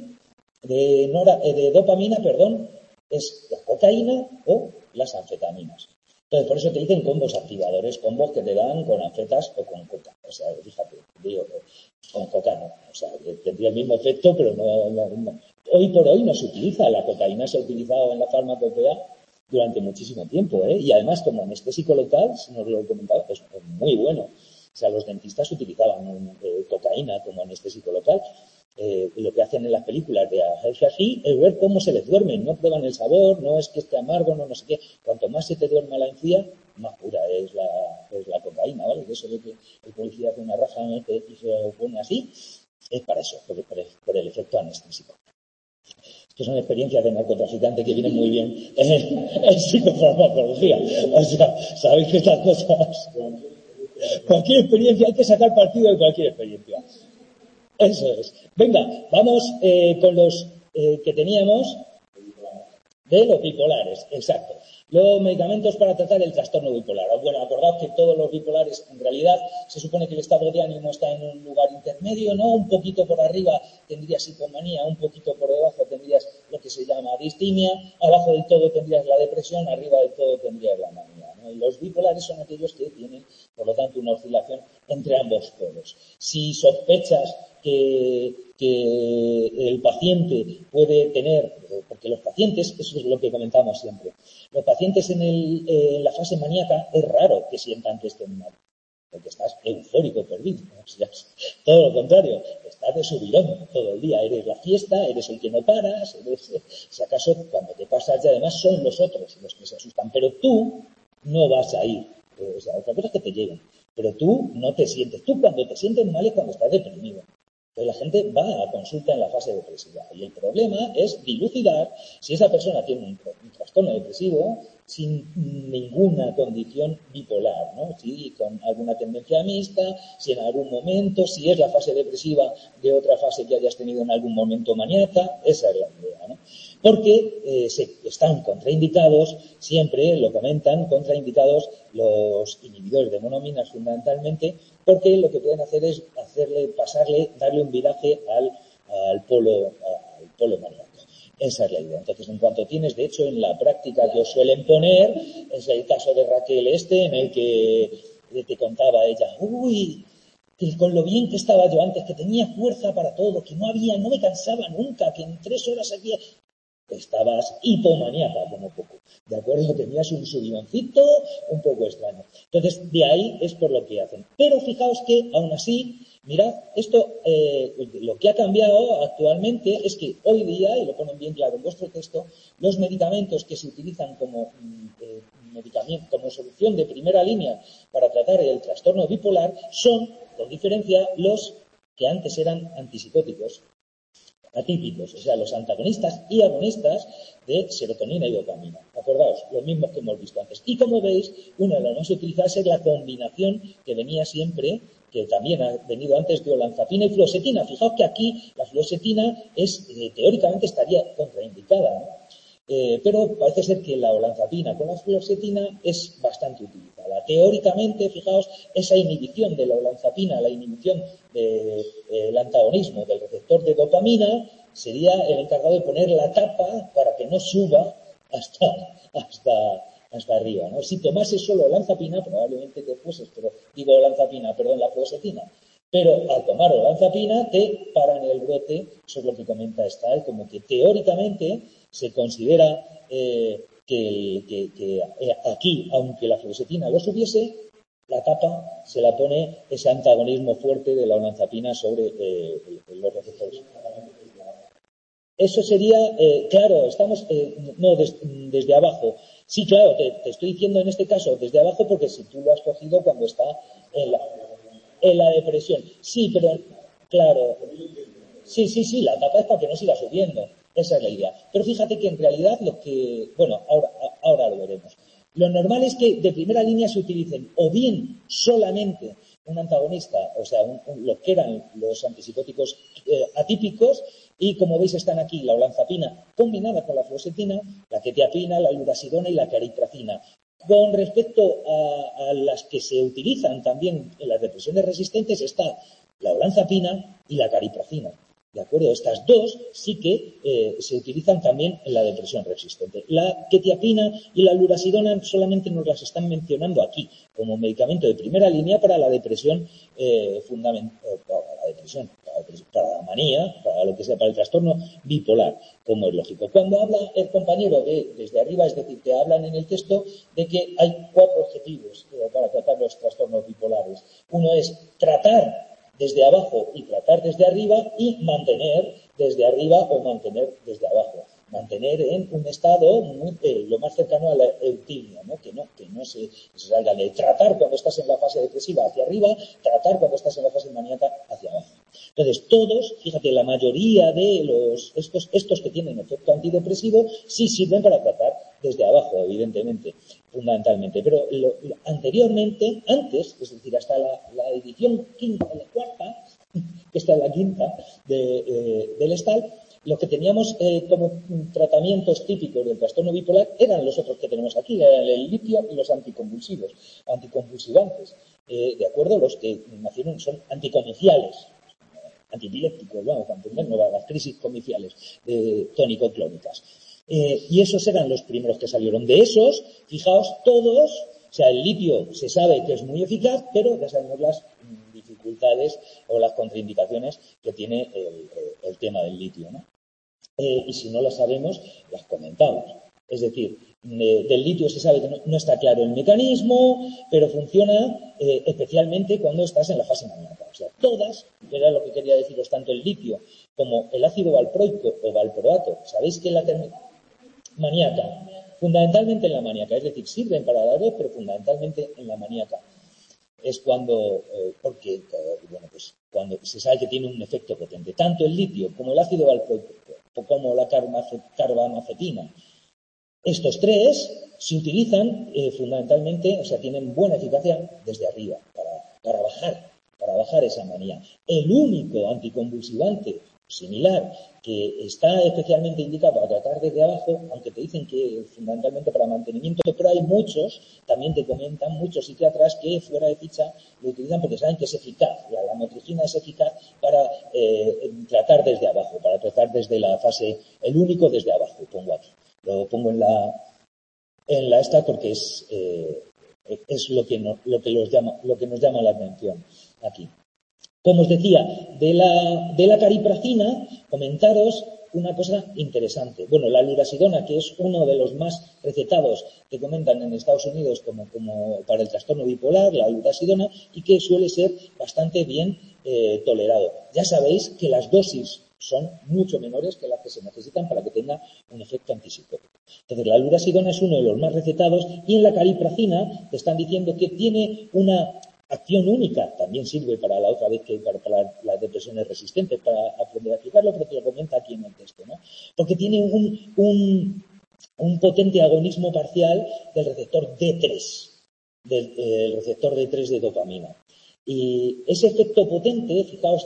de dopamina, perdón, es la cocaína o las anfetaminas. Entonces, por eso te dicen combos activadores, combos que te dan con anfetas o con coca. O sea, fíjate, digo, con coca no. O sea, tendría el mismo efecto, pero no. Hoy por hoy no se utiliza. La cocaína se ha utilizado en la farmacopea durante muchísimo tiempo, ¿eh? Y además, como anestésico local, si no lo he comentado, pues es muy bueno. O sea, los dentistas utilizaban cocaína como anestésico local. Lo que hacen en las películas de Ajaji es ver cómo se les duerme, no prueban el sabor, no es que esté amargo, no sé qué. Cuanto más se te duerma la encía, más pura es la cocaína, ¿vale? Eso de que el policía hace una raja y se lo pone así, es para eso, por el efecto anestésico. Esto son experiencias de narcotraficante que vienen muy bien en psicofarmacología. O sea, sabéis que estas cosas, cualquier experiencia, hay que sacar partido de cualquier experiencia. Eso es. Venga, vamos con los que teníamos de los bipolares, exacto. Los medicamentos para tratar el trastorno bipolar. Bueno, acordad que todos los bipolares, en realidad, se supone que el estado de ánimo está en un lugar intermedio, ¿no? Un poquito por arriba tendrías hipomanía, un poquito por debajo tendrías lo que se llama distimia, abajo del todo tendrías la depresión, arriba del todo tendrías la manía, ¿no? Y los bipolares son aquellos que tienen, por lo tanto, una oscilación entre ambos polos. Si sospechas que el paciente puede tener, porque los pacientes, eso es lo que comentamos siempre, los pacientes en la fase maníaca es raro que sientan que estén mal, porque estás eufórico perdido, ¿no? O sea, todo lo contrario, estás de subidón todo el día, eres la fiesta, eres el que no paras, si acaso cuando te pasas ya además son los otros los que se asustan, pero tú no vas a ir, o sea, otra cosa es que te lleguen, pero tú no te sientes, tú cuando te sientes mal es cuando estás deprimido. Entonces la gente va a consulta en la fase depresiva y el problema es dilucidar si esa persona tiene un trastorno depresivo sin ninguna condición bipolar, ¿no? Si con alguna tendencia mixta, si en algún momento, si es la fase depresiva de otra fase que hayas tenido en algún momento maníaca, esa es la idea, ¿no? Porque están contraindicados, siempre lo comentan, contraindicados los inhibidores de monoaminas fundamentalmente, porque lo que pueden hacer es darle un viraje al polo maníaco. Esa es la idea. Entonces, en cuanto tienes, de hecho, en la práctica que os suelen poner, es el caso de Raquel en el que te contaba ella, que con lo bien que estaba yo antes, que tenía fuerza para todo, que no me cansaba nunca, que en 3 horas hacía... Estabas hipomaníaca como poco, ¿de acuerdo? Tenías un subidoncito un poco extraño. Entonces, de ahí es por lo que hacen. Pero fijaos que, aún así, mirad, esto, lo que ha cambiado actualmente es que hoy día, y lo ponen bien claro en vuestro texto, los medicamentos que se utilizan como como solución de primera línea para tratar el trastorno bipolar son, por diferencia, los que antes eran antipsicóticos, atípicos, o sea, los antagonistas y agonistas de serotonina y dopamina. Acordaos, los mismos que hemos visto antes. Y como veis, uno de los más utilizados es la combinación que venía siempre, que también ha venido antes de olanzapina y fluoxetina. Fijaos que aquí la fluoxetina teóricamente estaría contraindicada, ¿no? Pero parece ser que la olanzapina con la fluoxetina es bastante utilizada. Teóricamente, fijaos, esa inhibición de la olanzapina, la inhibición del antagonismo del receptor de dopamina, sería el encargado de poner la tapa para que no suba hasta arriba, ¿no? Si tomases solo olanzapina, probablemente te fueses, la fluoxetina. Pero al tomar olanzapina te paran el brote, eso es lo que comenta Stahl, como que teóricamente se considera que aquí, aunque la fluoxetina lo subiese, la tapa se la pone ese antagonismo fuerte de la olanzapina sobre los receptores. Eso sería, claro, estamos, no, desde abajo. Sí, claro, te estoy diciendo en este caso desde abajo porque si tú lo has cogido cuando está en la depresión. Sí, pero, claro, sí, la tapa es para que no siga subiendo. Esa es la idea. Pero fíjate que en realidad bueno, ahora lo veremos. Lo normal es que de primera línea se utilicen o bien solamente un antagonista, o sea, lo que eran los antipsicóticos atípicos, y como veis están aquí la olanzapina combinada con la fluoxetina, la quetiapina, la lurasidona y la cariprazina. Con respecto a las que se utilizan también en las depresiones resistentes está la olanzapina y la cariprazina. ¿De acuerdo? Estas dos sí que se utilizan también en la depresión resistente. La quetiapina y la lurasidona solamente nos las están mencionando aquí como medicamento de primera línea para la depresión para la manía, para lo que sea, para el trastorno bipolar, como es lógico. Cuando habla el compañero desde arriba, es decir, que hablan en el texto de que hay 4 objetivos para tratar los trastornos bipolares. Uno es tratar desde abajo y tratar desde arriba y mantener desde arriba o mantener desde abajo. Mantener en un estado lo más cercano a la eutimia, ¿no? Que no se salga de tratar cuando estás en la fase depresiva hacia arriba, tratar cuando estás en la fase maníaca hacia abajo. Entonces, todos, fíjate, la mayoría de estos que tienen efecto antidepresivo sí sirven para tratar desde abajo, evidentemente, fundamentalmente. Pero anteriormente, antes, es decir, hasta la edición quinta o la cuarta, que está en la quinta del Estal, lo que teníamos como tratamientos típicos del trastorno bipolar eran los otros que tenemos aquí, el litio y los anticonvulsivantes. ¿De acuerdo? Los que nacieron son anticomiciales, antipilépticos, vamos a entendernos, las crisis comiciales tónico-clónicas. Y esos eran los primeros que salieron. De esos, fijaos, todos, o sea, el litio se sabe que es muy eficaz, pero ya sabemos las dificultades o las contraindicaciones que tiene el tema del litio, ¿no? Y si no las sabemos, las comentamos. Es decir, del litio se sabe que no está claro el mecanismo, pero funciona especialmente cuando estás en la fase maníaca. O sea, todas, era lo que quería deciros, tanto el litio como el ácido valproico o valproato, sabéis que la maníaca, fundamentalmente en la maníaca, es decir, sirven para la dos, pero fundamentalmente en la maníaca. Es cuando, cuando se sabe que tiene un efecto potente. Tanto el litio como el ácido valproico, como la carbamazepina. Estos tres se utilizan fundamentalmente, o sea, tienen buena eficacia desde arriba, para bajar esa manía. El único anticonvulsivante similar que está especialmente indicado para tratar desde abajo, aunque te dicen que fundamentalmente para mantenimiento, pero hay muchos, también te comentan, muchos psiquiatras que fuera de ficha lo utilizan porque saben que es eficaz, la lamotrigina es eficaz para tratar desde abajo, para tratar desde la fase, el único desde abajo, pongo aquí. Lo pongo en la esta porque es lo que nos llama la atención aquí. Como os decía, de la cariprazina, comentaros una cosa interesante. Bueno, la lurasidona, que es uno de los más recetados que comentan en Estados Unidos como para el trastorno bipolar, la lurasidona, y que suele ser bastante bien tolerado. Ya sabéis que las dosis son mucho menores que las que se necesitan para que tenga un efecto antipsicótico. Entonces, la lurasidona es uno de los más recetados y en la cariprazina te están diciendo que tiene una acción única, también sirve para la otra vez que para las depresiones resistentes, para aprender a explicarlo, pero te lo comenta aquí en el texto, ¿no? Porque tiene un potente agonismo parcial del receptor D3, del receptor D3 de dopamina. Y ese efecto potente, fijaos,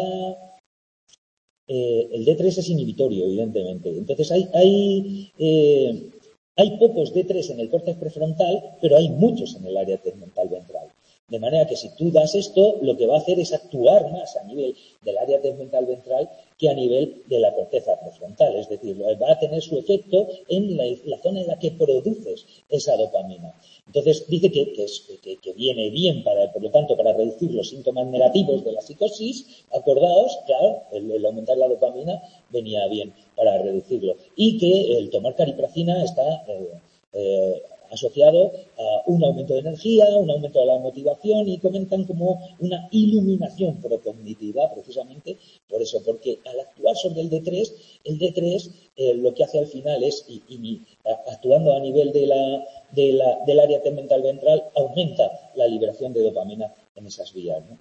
el D3 es inhibitorio, evidentemente. Entonces hay pocos D3 en el córtex prefrontal, pero hay muchos en el área tegmental ventral. De manera que si tú das esto, lo que va a hacer es actuar más a nivel del área tegmental ventral que a nivel de la corteza prefrontal. Es decir, va a tener su efecto en la zona en la que produces esa dopamina. Entonces, dice que viene bien, por lo tanto, para reducir los síntomas negativos de la psicosis. Acordaos, claro, el aumentar la dopamina venía bien para reducirlo. Y que el tomar cariprazina está asociado a un aumento de energía, un aumento de la motivación y comentan como una iluminación procognitiva, precisamente por eso, porque al actuar sobre el D3 lo que hace al final es, actuando a nivel del área tegmental ventral, aumenta la liberación de dopamina en esas vías, ¿no?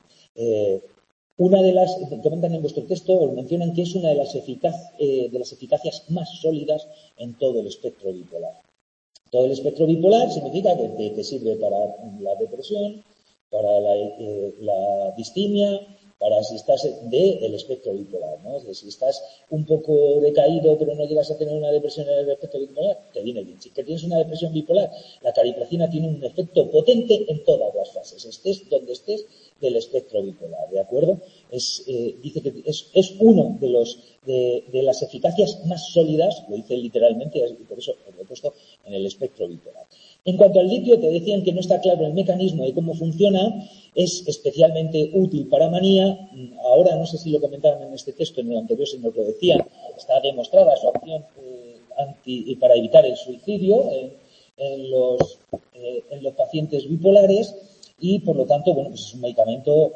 Una de las, comentan en vuestro texto, mencionan que es una de las eficacias más sólidas en todo el espectro bipolar. Todo el espectro bipolar significa que te sirve para la depresión, para la distimia, para si estás del espectro bipolar, ¿no? Es decir, si estás un poco decaído pero no llegas a tener una depresión en el espectro bipolar, te viene bien. Si que tienes una depresión bipolar, la caripracina tiene un efecto potente en todas las fases, estés donde estés del espectro bipolar, ¿de acuerdo? Dice que es uno de las eficacias más sólidas, lo dice literalmente, y por eso lo he puesto en el espectro bipolar. En cuanto al litio, te decían que no está claro el mecanismo de cómo funciona, es especialmente útil para manía. Ahora, no sé si lo comentaban en este texto, en el anterior se nos lo decían, está demostrada su acción para evitar el suicidio en los pacientes bipolares y, por lo tanto, bueno, pues es un medicamento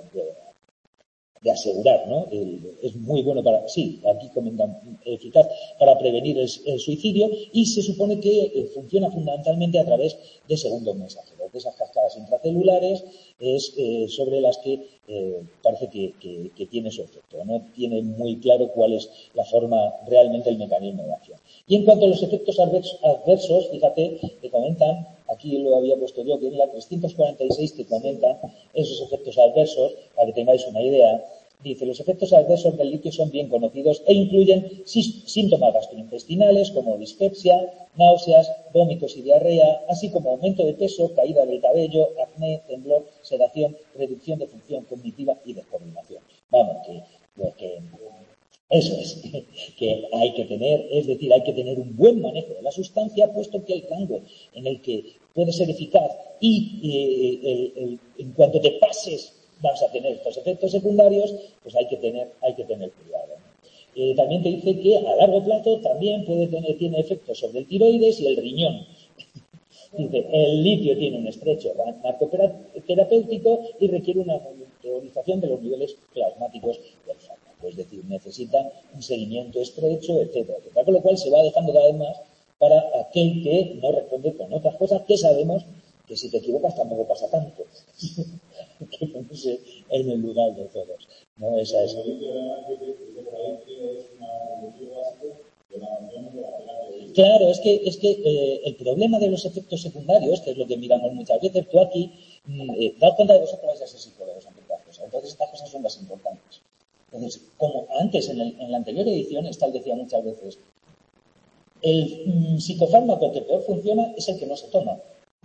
de asegurar, ¿no? Es muy bueno para, sí, aquí comentan, eficaz para prevenir el suicidio y se supone que funciona fundamentalmente a través de segundos mensajeros, de esas cascadas intracelulares sobre las que parece que tiene su efecto. No tiene muy claro cuál es la forma, realmente el mecanismo de acción. Y en cuanto a los efectos adversos, fíjate que comentan, aquí lo había puesto yo, que en la 346 que comentan esos efectos adversos, para que tengáis una idea. Dice, los efectos adversos del litio son bien conocidos e incluyen síntomas gastrointestinales como dispepsia, náuseas, vómitos y diarrea, así como aumento de peso, caída del cabello, acné, temblor, sedación, reducción de función cognitiva y descoordinación. Vamos, que eso es, que hay que tener, es decir, hay que tener un buen manejo de la sustancia, puesto que el rango en el que puede ser eficaz y en cuanto te pases vas a tener estos efectos secundarios, pues hay que tener cuidado, ¿no? También te dice que a largo plazo también tiene efectos sobre el tiroides y el riñón. Dice, el litio tiene un estrecho farmacoterapéutico y requiere una monitorización de los niveles plasmáticos del fármaco, es decir, necesita un seguimiento estrecho, etcétera, etcétera, con lo cual se va dejando cada vez más para aquel que no responde con otras cosas que sabemos que si te equivocas tampoco pasa tanto. Que ponerse en el lugar de todos. ¿No? Esa es. Claro, es que el problema de los efectos secundarios, que es lo que miramos muchas veces, tú aquí, das cuenta de vosotros vais a ser psicólogos, entre otras cosas. Entonces estas cosas son las importantes. Entonces, como antes, en la anterior edición, Estal decía muchas veces, el psicofármaco que peor funciona es el que no se toma.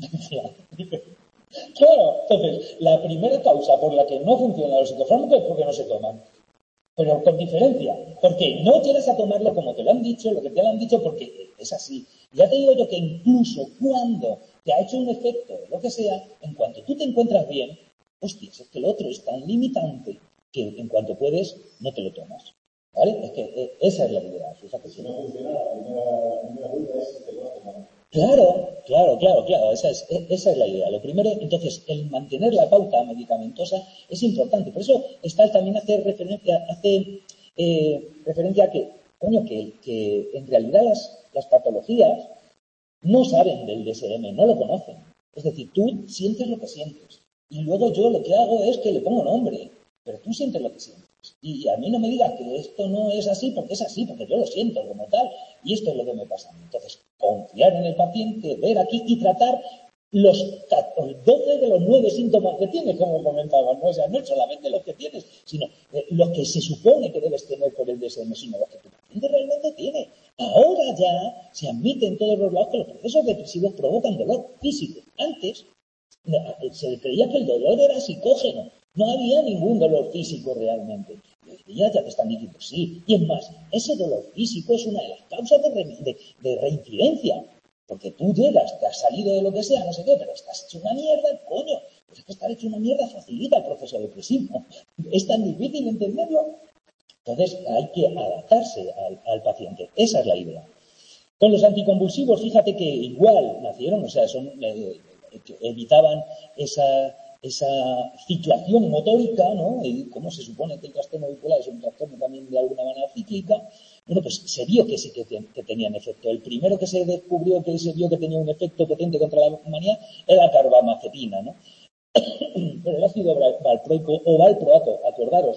Claro, entonces, la primera causa por la que no funcionan los psicofármacos es porque no se toman. Pero con diferencia, porque no llegas a tomarlo como te lo han dicho, lo que te lo han dicho, porque es así. Ya te digo yo que incluso cuando te ha hecho un efecto, lo que sea, en cuanto tú te encuentras bien, hostia, es que el otro es tan limitante que en cuanto puedes, no te lo tomas. ¿Vale? Es que esa es la idea, fíjate. Si no funciona, la primera duda es si te lo has tomado. Claro, esa es la idea. Lo primero, entonces, el mantener la pauta medicamentosa es importante. Por eso Stahl también hace referencia a que, coño, que en realidad las patologías no saben del DSM, no lo conocen. Es decir, tú sientes lo que sientes. Y luego yo lo que hago es que le pongo nombre. Pero tú sientes lo que sientes. Y a mí no me digas que esto no es así, porque es así, porque yo lo siento como tal. Y esto es lo que me pasa. Entonces, confiar en el paciente, ver aquí y tratar los 12 de los 9 síntomas que tienes, como comentabas, ¿no? O sea, no solamente los que tienes, sino los que se supone que debes tener por el DSM, sino los que tu paciente realmente tiene. Ahora ya se admite en todos los lados que los procesos depresivos provocan dolor físico. Antes se creía que el dolor era psicógeno. No había ningún dolor físico realmente. Y hoy día ya te están diciendo sí. Y es más, ese dolor físico es una de las causas de reincidencia. Porque tú llegas, te has salido de lo que sea, no sé qué, pero estás hecho una mierda, coño. Pues es que estar hecho una mierda facilita el proceso depresivo. Es tan difícil entenderlo. Entonces hay que adaptarse al paciente. Esa es la idea. Con los anticonvulsivos, fíjate que igual nacieron, o sea, que evitaban esa ciclación motórica, ¿no? Y como se supone que el trastorno bipolar es un trastorno también de alguna manera cíclica, bueno, pues se vio que sí que tenían efecto. El primero que se descubrió que se vio que tenía un efecto potente contra la manía era la carbamazepina, ¿no? Pero el ácido valproico o valproato, acordaros,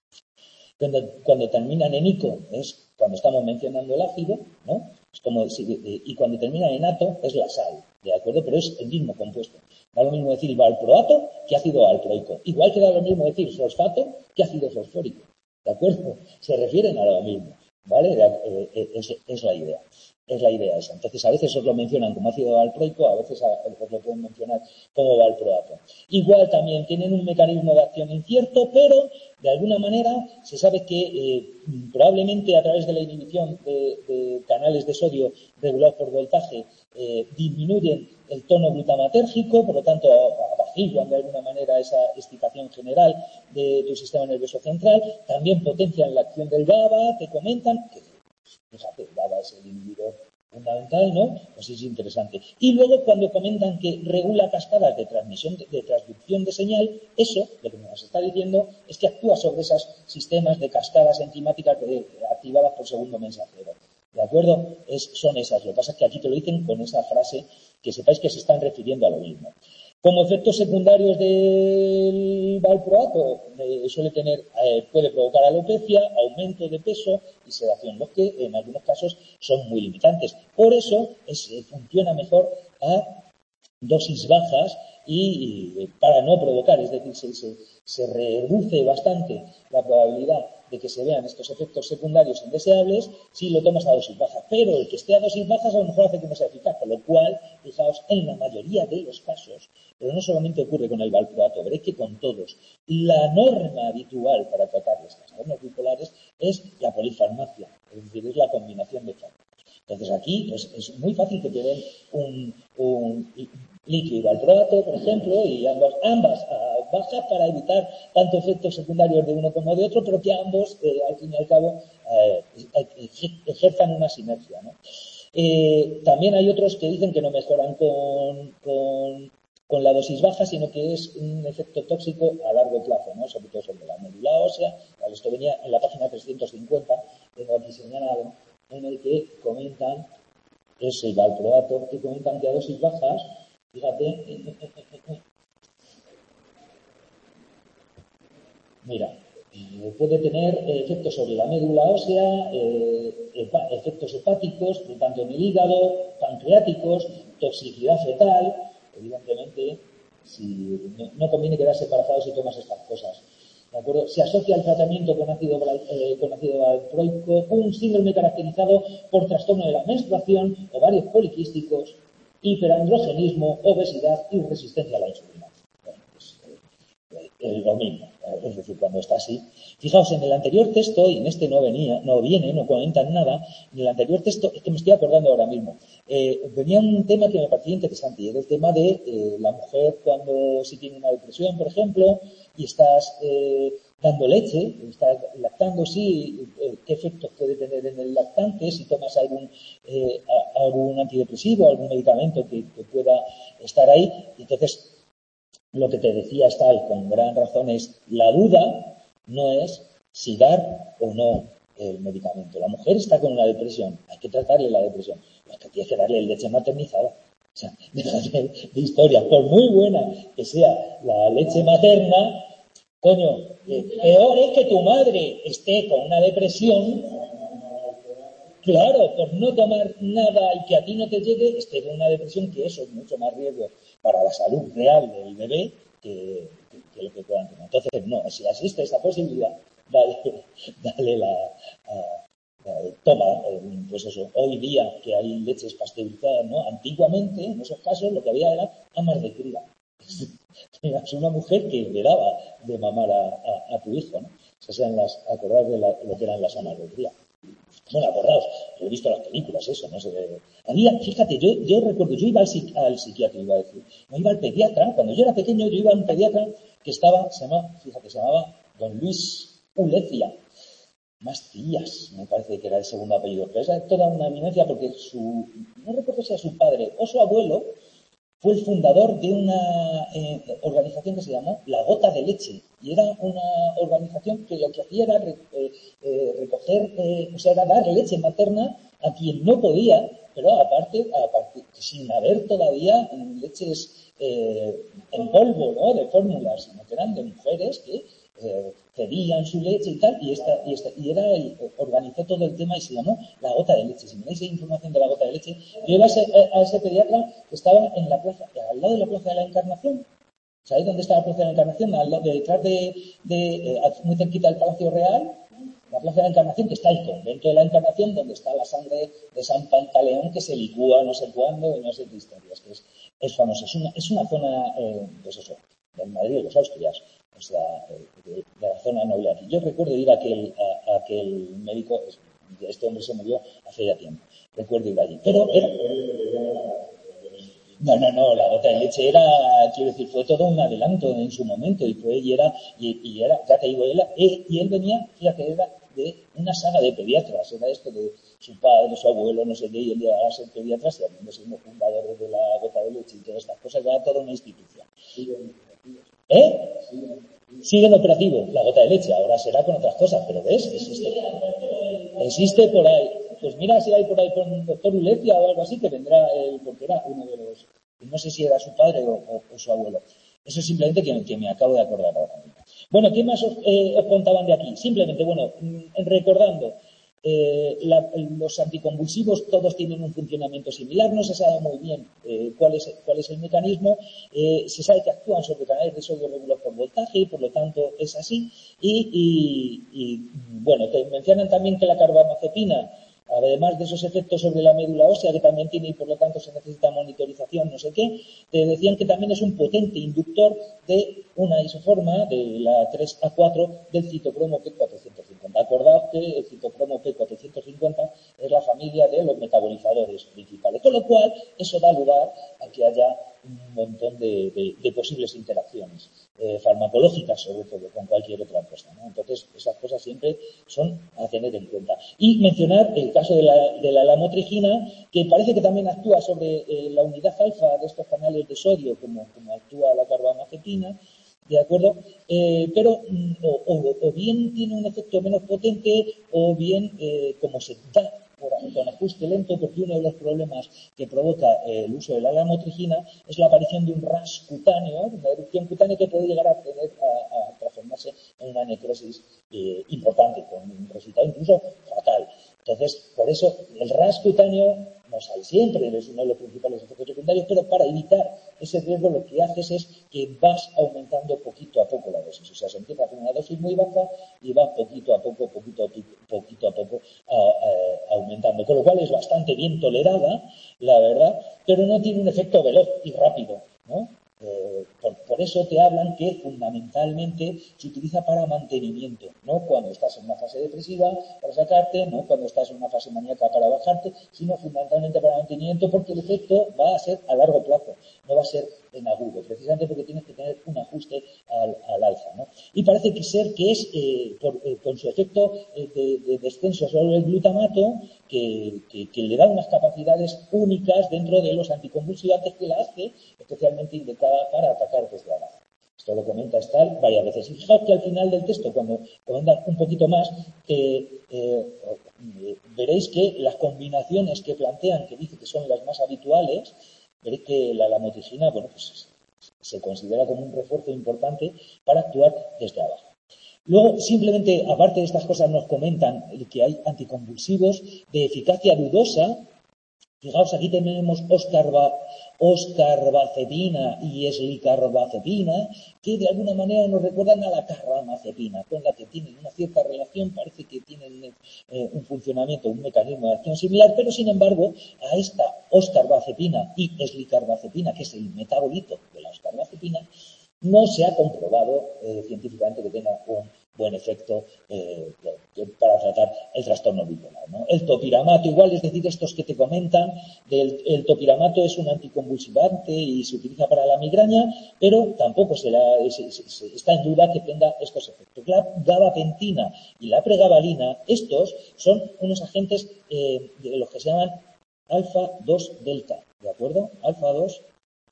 cuando terminan en ico es cuando estamos mencionando el ácido, ¿no? Es como y cuando termina en ato es la sal, ¿de acuerdo? Pero es el mismo compuesto. Da lo mismo decir valproato que ácido valproico. Igual que da lo mismo decir fosfato que ácido fosfórico, ¿de acuerdo? Se refieren a lo mismo, ¿vale? Es la idea. Es la idea esa. Entonces, a veces os lo mencionan como ácido valproico, a veces os lo pueden mencionar como valproato. Igual también tienen un mecanismo de acción incierto, pero de alguna manera se sabe que probablemente a través de la inhibición de canales de sodio regulados por voltaje disminuyen el tono glutamatérgico, por lo tanto apaciguan de alguna manera esa excitación general de tu sistema nervioso central. También potencian la acción del GABA, que comentan, que fíjate, GABA es el inhibidor fundamental, ¿no? Pues es interesante. Y luego cuando comentan que regula cascadas de transmisión, de transducción de señal, eso, lo que nos está diciendo, es que actúa sobre esos sistemas de cascadas enzimáticas activadas por segundo mensajero. ¿De acuerdo? Son esas. Lo que pasa es que aquí te lo dicen con esa frase, que sepáis que se están refiriendo a lo mismo. Como efectos secundarios del valproato, puede provocar alopecia, aumento de peso y sedación, los que en algunos casos son muy limitantes. Por eso funciona mejor a dosis bajas y para no provocar, es decir, se reduce bastante la probabilidad de que se vean estos efectos secundarios indeseables si lo tomas a dosis bajas. Pero el que esté a dosis bajas a lo mejor hace que no sea eficaz, con lo cual, fijaos, en la mayoría de los casos, pero no solamente ocurre con el valproato, veréis que con todos, la norma habitual para tratar los trastornos bipolares es la polifarmacia, es decir, es la combinación de fármacos. Entonces aquí pues, es muy fácil que te den un líquido valproato, por ejemplo, y ambas bajas para evitar tanto efectos secundarios de uno como de otro, pero que ambos, al fin y al cabo, ejerzan una sinergia, ¿no? También hay otros que dicen que no mejoran con la dosis baja, sino que es un efecto tóxico a largo plazo, ¿no? Sobre todo sobre la médula ósea. Esto venía en la página 350, tengo aquí señalado, en el que comentan, es el valproato, que comentan que a dosis bajas, fíjate, mira, puede tener efectos sobre la médula ósea, efectos hepáticos, tanto en el hígado, pancreáticos, toxicidad fetal. Evidentemente, no conviene quedarse embarazados si tomas estas cosas. ¿De acuerdo? Se asocia al tratamiento con ácido valproico un síndrome caracterizado por trastorno de la menstruación, ovarios poliquísticos, hiperandrogenismo, obesidad y resistencia a la insulina. Bueno, pues, lo mismo, es decir, cuando está así. Fijaos, en el anterior texto, y en este no comentan nada, en el anterior texto, es que me estoy acordando ahora mismo, venía un tema que me parecía interesante, y era el tema de la mujer cuando si tiene una depresión, por ejemplo, y estás dando leche, estás lactando, sí, qué efectos puede tener en el lactante, si tomas algún antidepresivo, algún medicamento que pueda estar ahí. Entonces, lo que te decía Stahl con gran razón es, la duda no es si dar o no el medicamento. La mujer está con una depresión, hay que tratarle la depresión, lo que tienes que darle leche maternizada. O sea, déjate de historia, por muy buena que sea la leche materna, coño, peor es que tu madre esté con una depresión, claro, por no tomar nada y que a ti no te llegue, esté con una depresión, que eso es mucho más riesgo para la salud real del bebé que lo que puedan tomar. Entonces, no, si existe esa posibilidad, dale toma, pues eso, hoy día que hay leches pasteurizadas, ¿no? Antiguamente, en esos casos, lo que había era amas de cría. Tenías una mujer que le daba de mamar a tu hijo, ¿no? Acordaos de lo que eran las amas de cría. Bueno, acordaos, yo he visto las películas, eso, no sé. Fíjate, yo recuerdo, yo iba al psiquiatra, iba a decir, no iba al pediatra, cuando yo era pequeño yo iba a un pediatra que se llamaba don Luis Ulecia. Mastías, me parece que era el segundo apellido, pero es toda una eminencia porque no recuerdo si era su padre o su abuelo, fue el fundador de una organización que se llamó La Gota de Leche. Y era una organización que lo que hacía era recoger, o sea, era dar leche materna a quien no podía, pero aparte sin haber todavía leches en polvo, ¿no? De fórmulas, sino que eran de mujeres que cedían su leche y tal, organizó todo el tema y se llamó La Gota de Leche. Si miráis información de La Gota de Leche, yo iba a ese pediatra que estaba en la plaza, al lado de la Plaza de la Encarnación. ¿Sabéis dónde está la Plaza de la Encarnación? Detrás muy cerquita del Palacio Real, la Plaza de la Encarnación, que está el convento de la Encarnación, donde está la sangre de San Pantaleón que se licúa no sé cuándo y no sé qué historias, que es famosa. Es una zona, pues eso, del Madrid de los Austrias, o sea, de la zona noble aquí. Yo recuerdo ir a aquel médico, este hombre se murió hace ya tiempo, recuerdo ir allí, pero era... No, La Gota de Leche era, quiero decir, fue todo un adelanto en su momento y era, ya te digo, él venía, fíjate, era de una saga de pediatras, era esto de su padre, su abuelo, no sé qué, y él llegaba a ser pediatra y habiendo sido fundador de La Gota de Leche y todas estas cosas, era toda una institución. Siguen operativos, La Gota de Leche, ahora será con otras cosas, pero ¿ves? Existe por ahí. Pues mira si hay por ahí con el doctor Ulecia o algo así, que vendrá porque era uno de los, no sé si era su padre o su abuelo. Eso es simplemente que me acabo de acordar ahora mismo. Bueno, ¿qué más os contaban de aquí? Simplemente, bueno, recordando, los anticonvulsivos todos tienen un funcionamiento similar, no se sabe muy bien cuál es el mecanismo, se sabe que actúan sobre canales de sodio regulados por voltaje y por lo tanto es así. Y bueno, te mencionan también que la carbamazepina, además de esos efectos sobre la médula ósea que también tiene y por lo tanto se necesita monitorización, no sé qué, te decían que también es un potente inductor de una isoforma de la 3A4 del citocromo P450. Acordaos que el citocromo P450 es la familia de los metabolizadores principales, con lo cual eso da lugar a que haya un montón de posibles interacciones farmacológicas, sobre todo, con cualquier otra cosa, ¿no? Entonces, esas cosas siempre son a tener en cuenta. Y mencionar el caso de la lamotrigina, que parece que también actúa sobre la unidad alfa de estos canales de sodio, como actúa la carbamazepina, ¿de acuerdo? Pero o bien tiene un efecto menos potente, o bien, como se da con ajuste lento, porque uno de los problemas que provoca el uso de la lamotrigina es la aparición de un rash cutáneo, una erupción cutánea que puede llegar a transformarse en una necrosis importante, con un resultado incluso fatal. Entonces, por eso el rash cutáneo no sale siempre, es uno de los principales efectos secundarios, pero para evitar ese riesgo lo que haces es que vas aumentando poquito a poco la dosis. O sea, se empieza con una dosis muy baja y va poquito a poco aumentando. Con lo cual es bastante bien tolerada, la verdad, pero no tiene un efecto veloz y rápido, ¿no? Por eso te hablan que fundamentalmente se utiliza para mantenimiento, no cuando estás en una fase depresiva para sacarte, no cuando estás en una fase maníaca para bajarte, sino fundamentalmente para mantenimiento, porque el efecto va a ser a largo plazo, no va a ser en agudo, precisamente porque tienes que tener un ajuste al alza, ¿no? Y parece que es con su efecto de descenso sobre el glutamato que le da unas capacidades únicas dentro de los anticonvulsivantes que la hace especialmente indicada para atacar desde abajo. Esto lo comenta Stahl varias veces. Y fijaos que al final del texto, cuando comentan un poquito más, veréis que las combinaciones que plantean, que dice que son las más habituales, veréis que la lamotrigina, bueno, pues se considera como un refuerzo importante para actuar desde abajo. Luego, simplemente, aparte de estas cosas, nos comentan que hay anticonvulsivos de eficacia dudosa. Fijaos, aquí tenemos oscarbazepina y eslicarbazepina, que de alguna manera nos recuerdan a la carbamazepina, con la que tienen una cierta relación, parece que tienen un funcionamiento, un mecanismo de acción similar, pero sin embargo, a esta oscarbazepina y eslicarbazepina, que es el metabolito de la oscarbazepina, no se ha comprobado científicamente que tenga un buen efecto para tratar el trastorno bipolar, ¿no? el topiramato igual, es decir, estos que te comentan, el topiramato es un anticonvulsivante y se utiliza para la migraña, pero tampoco está en duda que tenga estos efectos. La gabapentina y la pregabalina, estos son unos agentes de los que se llaman alfa-2 delta, ¿de acuerdo? Alfa-2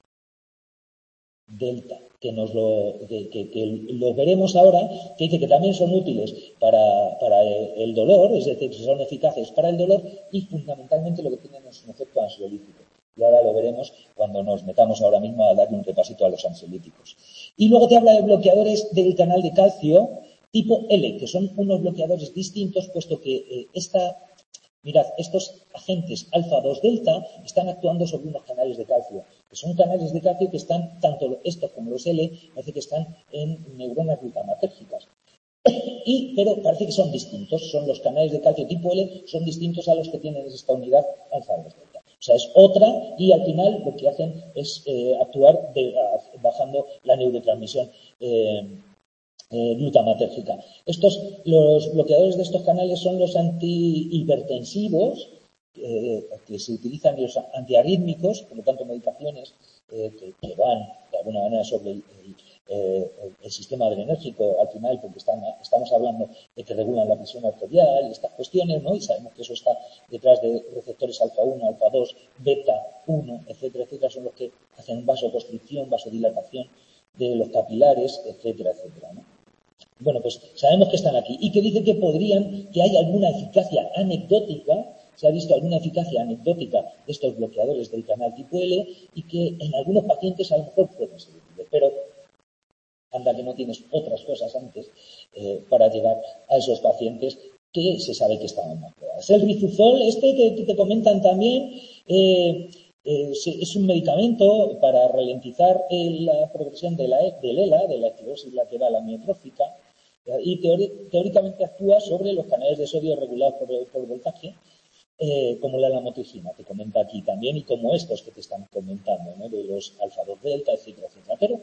delta, que lo veremos ahora, que dice que también son útiles para el dolor, es decir, que son eficaces para el dolor y fundamentalmente lo que tienen es un efecto ansiolítico. Y ahora lo veremos cuando nos metamos ahora mismo a darle un repasito a los ansiolíticos. Y luego te habla de bloqueadores del canal de calcio tipo L, que son unos bloqueadores distintos, puesto que mirad, estos agentes alfa-2 delta están actuando sobre unos canales de calcio, que son canales de calcio que están, tanto estos como los L, parece que están en neuronas glutamatérgicas. Pero parece que son distintos, son los canales de calcio tipo L, son distintos a los que tienen esta unidad alfa-2 delta. O sea, es otra y al final lo que hacen es actuar bajando la neurotransmisión glutamatérgica. Los bloqueadores de estos canales son los antihipertensivos, que se utilizan, y los antiarrítmicos, por lo tanto medicaciones que van de alguna manera sobre el sistema adrenérgico al final, porque estamos hablando de que regulan la presión arterial y estas cuestiones, ¿no? Y sabemos que eso está detrás de receptores alfa-1, alfa-2, beta-1, etcétera, etcétera, son los que hacen vasoconstricción, vasodilatación de los capilares, etcétera, etcétera, ¿no? Bueno, pues sabemos que están aquí y que dice que hay alguna eficacia anecdótica, se ha visto alguna eficacia anecdótica de estos bloqueadores del canal tipo L y que en algunos pacientes a lo mejor pueden ser útiles, pero anda que no tienes otras cosas antes para llegar a esos pacientes que se sabe que estaban más probadas. El rizuzol, que te comentan también, es un medicamento para ralentizar la progresión del ELA, de la esclerosis lateral amiotrófica, y teóricamente actúa sobre los canales de sodio regulados por voltaje, como la lamotrigina, te comenta aquí también, y como estos que te están comentando, ¿no? De los alfa-2 delta, etcétera, etcétera. Pero,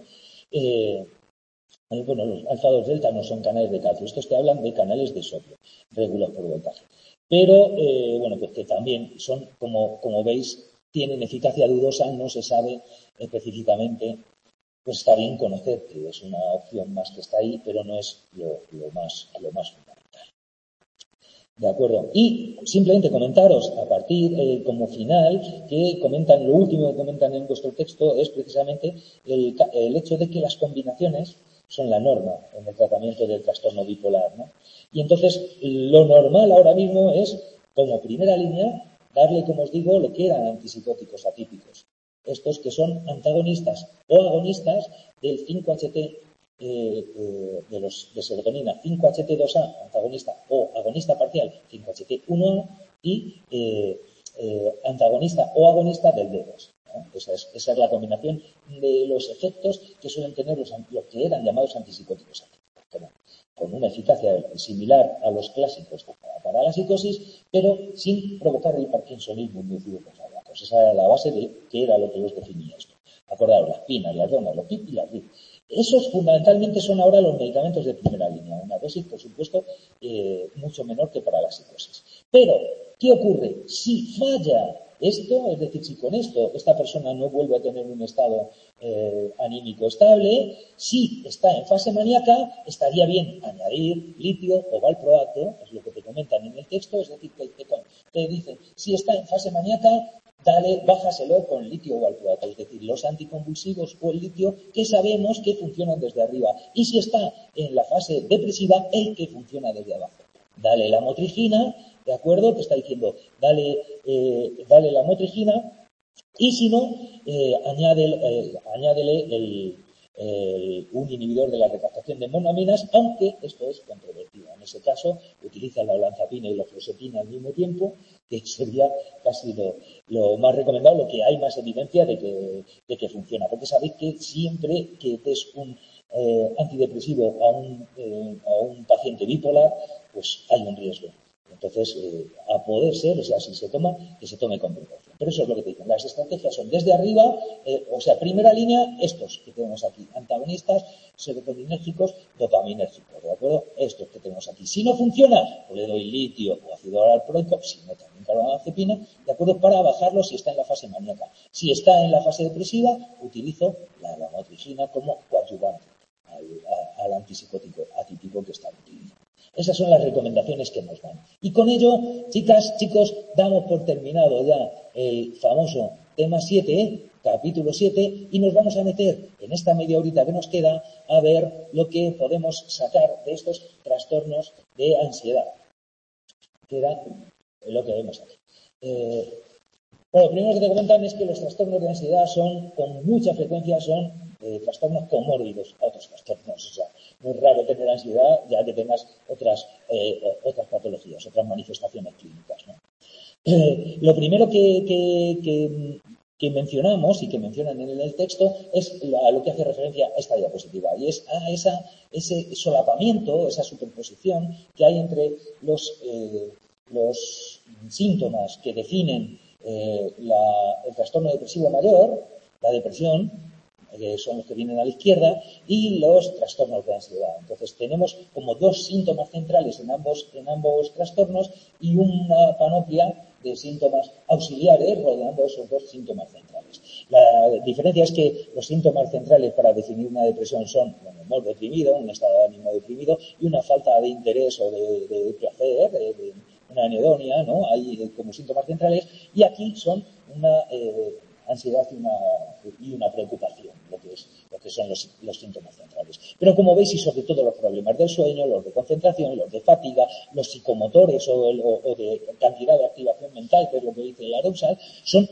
los alfa-2 delta no son canales de calcio, estos te hablan de canales de sodio regulados por voltaje. Pero, pues que también son, como veis, tienen eficacia dudosa, no se sabe específicamente. Pues está bien conocer que es una opción más que está ahí, pero no es lo más fundamental. ¿De acuerdo? Y simplemente comentaros a partir, como final, que comentan, lo último que comentan en vuestro texto es precisamente el hecho de que las combinaciones son la norma en el tratamiento del trastorno bipolar, ¿no? Y entonces, lo normal ahora mismo es, como primera línea, darle, como os digo, lo que eran antipsicóticos atípicos. Estos que son antagonistas o agonistas del 5-HT de serotonina, 5-HT2A, antagonista o agonista parcial, 5-HT1A, y antagonista o agonista del D2. ¿No? Esa es la combinación de los efectos que suelen tener los que eran llamados antipsicóticos atípicos, con una eficacia similar a los clásicos para la psicosis, pero sin provocar el parkinsonismo inducido por fármacos. Esa era la base de qué era lo que los definía esto. Acordaros, las pinas, las donas, los PIP y las RIP. Esos fundamentalmente son ahora los medicamentos de primera línea, una dosis, por supuesto, mucho menor que para la psicosis. Pero, ¿qué ocurre? Si falla esto, es decir, si con esto esta persona no vuelve a tener un estado anímico estable, si está en fase maníaca, estaría bien añadir litio o valproato, es lo que te comentan en el texto, es decir, te dicen, si está en fase maníaca, bájaselo con litio o valproato, es decir, los anticonvulsivos o el litio que sabemos que funcionan desde arriba. Y si está en la fase depresiva, el que funciona desde abajo. Dale la motrigina, ¿de acuerdo? Te está diciendo, dale la motrigina, y si no, añádele un inhibidor de la recaptación de monoaminas, aunque esto es controvertido. En ese caso, utiliza la olanzapina y la fluoxetina al mismo tiempo, que sería casi lo más recomendado, lo que hay más evidencia de que funciona. Porque sabéis que siempre que des un antidepresivo a un paciente bipolar, pues hay un riesgo. Entonces, a poder ser, o sea, si se toma, que se tome con precaución. Pero eso es lo que te dicen. Las estrategias son desde arriba, o sea, primera línea, estos que tenemos aquí, antagonistas, serotoninérgicos, dopaminérgicos, ¿de acuerdo? Estos que tenemos aquí. Si no funciona, pues le doy litio o ácido valproico, si no también carbamazepina, ¿de acuerdo? Para bajarlo si está en la fase maníaca. Si está en la fase depresiva, utilizo la lamotrigina como coadyuvante al antipsicótico atípico que está utilizando. Esas son las recomendaciones que nos dan. Y con ello, chicas, chicos, damos por terminado ya el famoso tema 7, capítulo 7, y nos vamos a meter en esta media horita que nos queda a ver lo que podemos sacar de estos trastornos de ansiedad, que era lo que vemos aquí. Bueno, lo primero que te comentan es que los trastornos de ansiedad son, con mucha frecuencia, son trastornos comórbidos a otros trastornos. O sea, no es raro tener ansiedad ya que tengas otras patologías, otras manifestaciones clínicas, ¿no? Lo primero que mencionamos y que mencionan en el texto es a lo que hace referencia a esta diapositiva, y es a ese solapamiento, esa superposición que hay entre los síntomas que definen el trastorno depresivo mayor, la depresión, que son los que vienen a la izquierda, y los trastornos de ansiedad. Entonces tenemos como dos síntomas centrales en ambos trastornos y una panoplia de síntomas auxiliares rodeando esos dos síntomas centrales. La diferencia es que los síntomas centrales para definir una depresión son un humor deprimido, un estado de ánimo deprimido y una falta de interés o de placer, una anedonia, ¿no? Hay como síntomas centrales, y aquí son una ansiedad y una preocupación, lo que son los síntomas centrales. Pero como veis, y sobre todo los problemas del sueño, los de concentración, los de fatiga, los psicomotores o de cantidad de activación mental, que es lo que dice el Arousal, son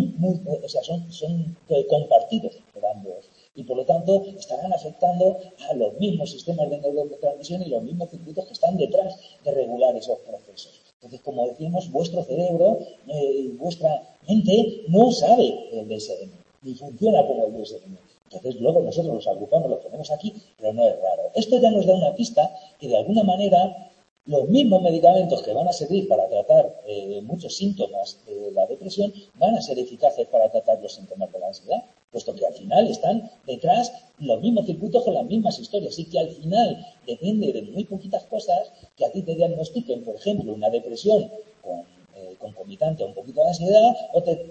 son compartidos por ambos. Y por lo tanto estarán afectando a los mismos sistemas de neurotransmisión y los mismos circuitos que están detrás de regular esos procesos. Entonces, como decimos, vuestro cerebro, vuestra mente no sabe el DSM, ni funciona como el DSM. Entonces, luego nosotros los agrupamos, los ponemos aquí, pero no es raro. Esto ya nos da una pista que, de alguna manera, los mismos medicamentos que van a servir para tratar muchos síntomas de la depresión van a ser eficaces para tratar los síntomas de la ansiedad, puesto que al final están detrás los mismos circuitos con las mismas historias, y que al final depende de muy poquitas cosas que a ti te diagnostiquen, por ejemplo, una depresión concomitante a un poquito de ansiedad, o te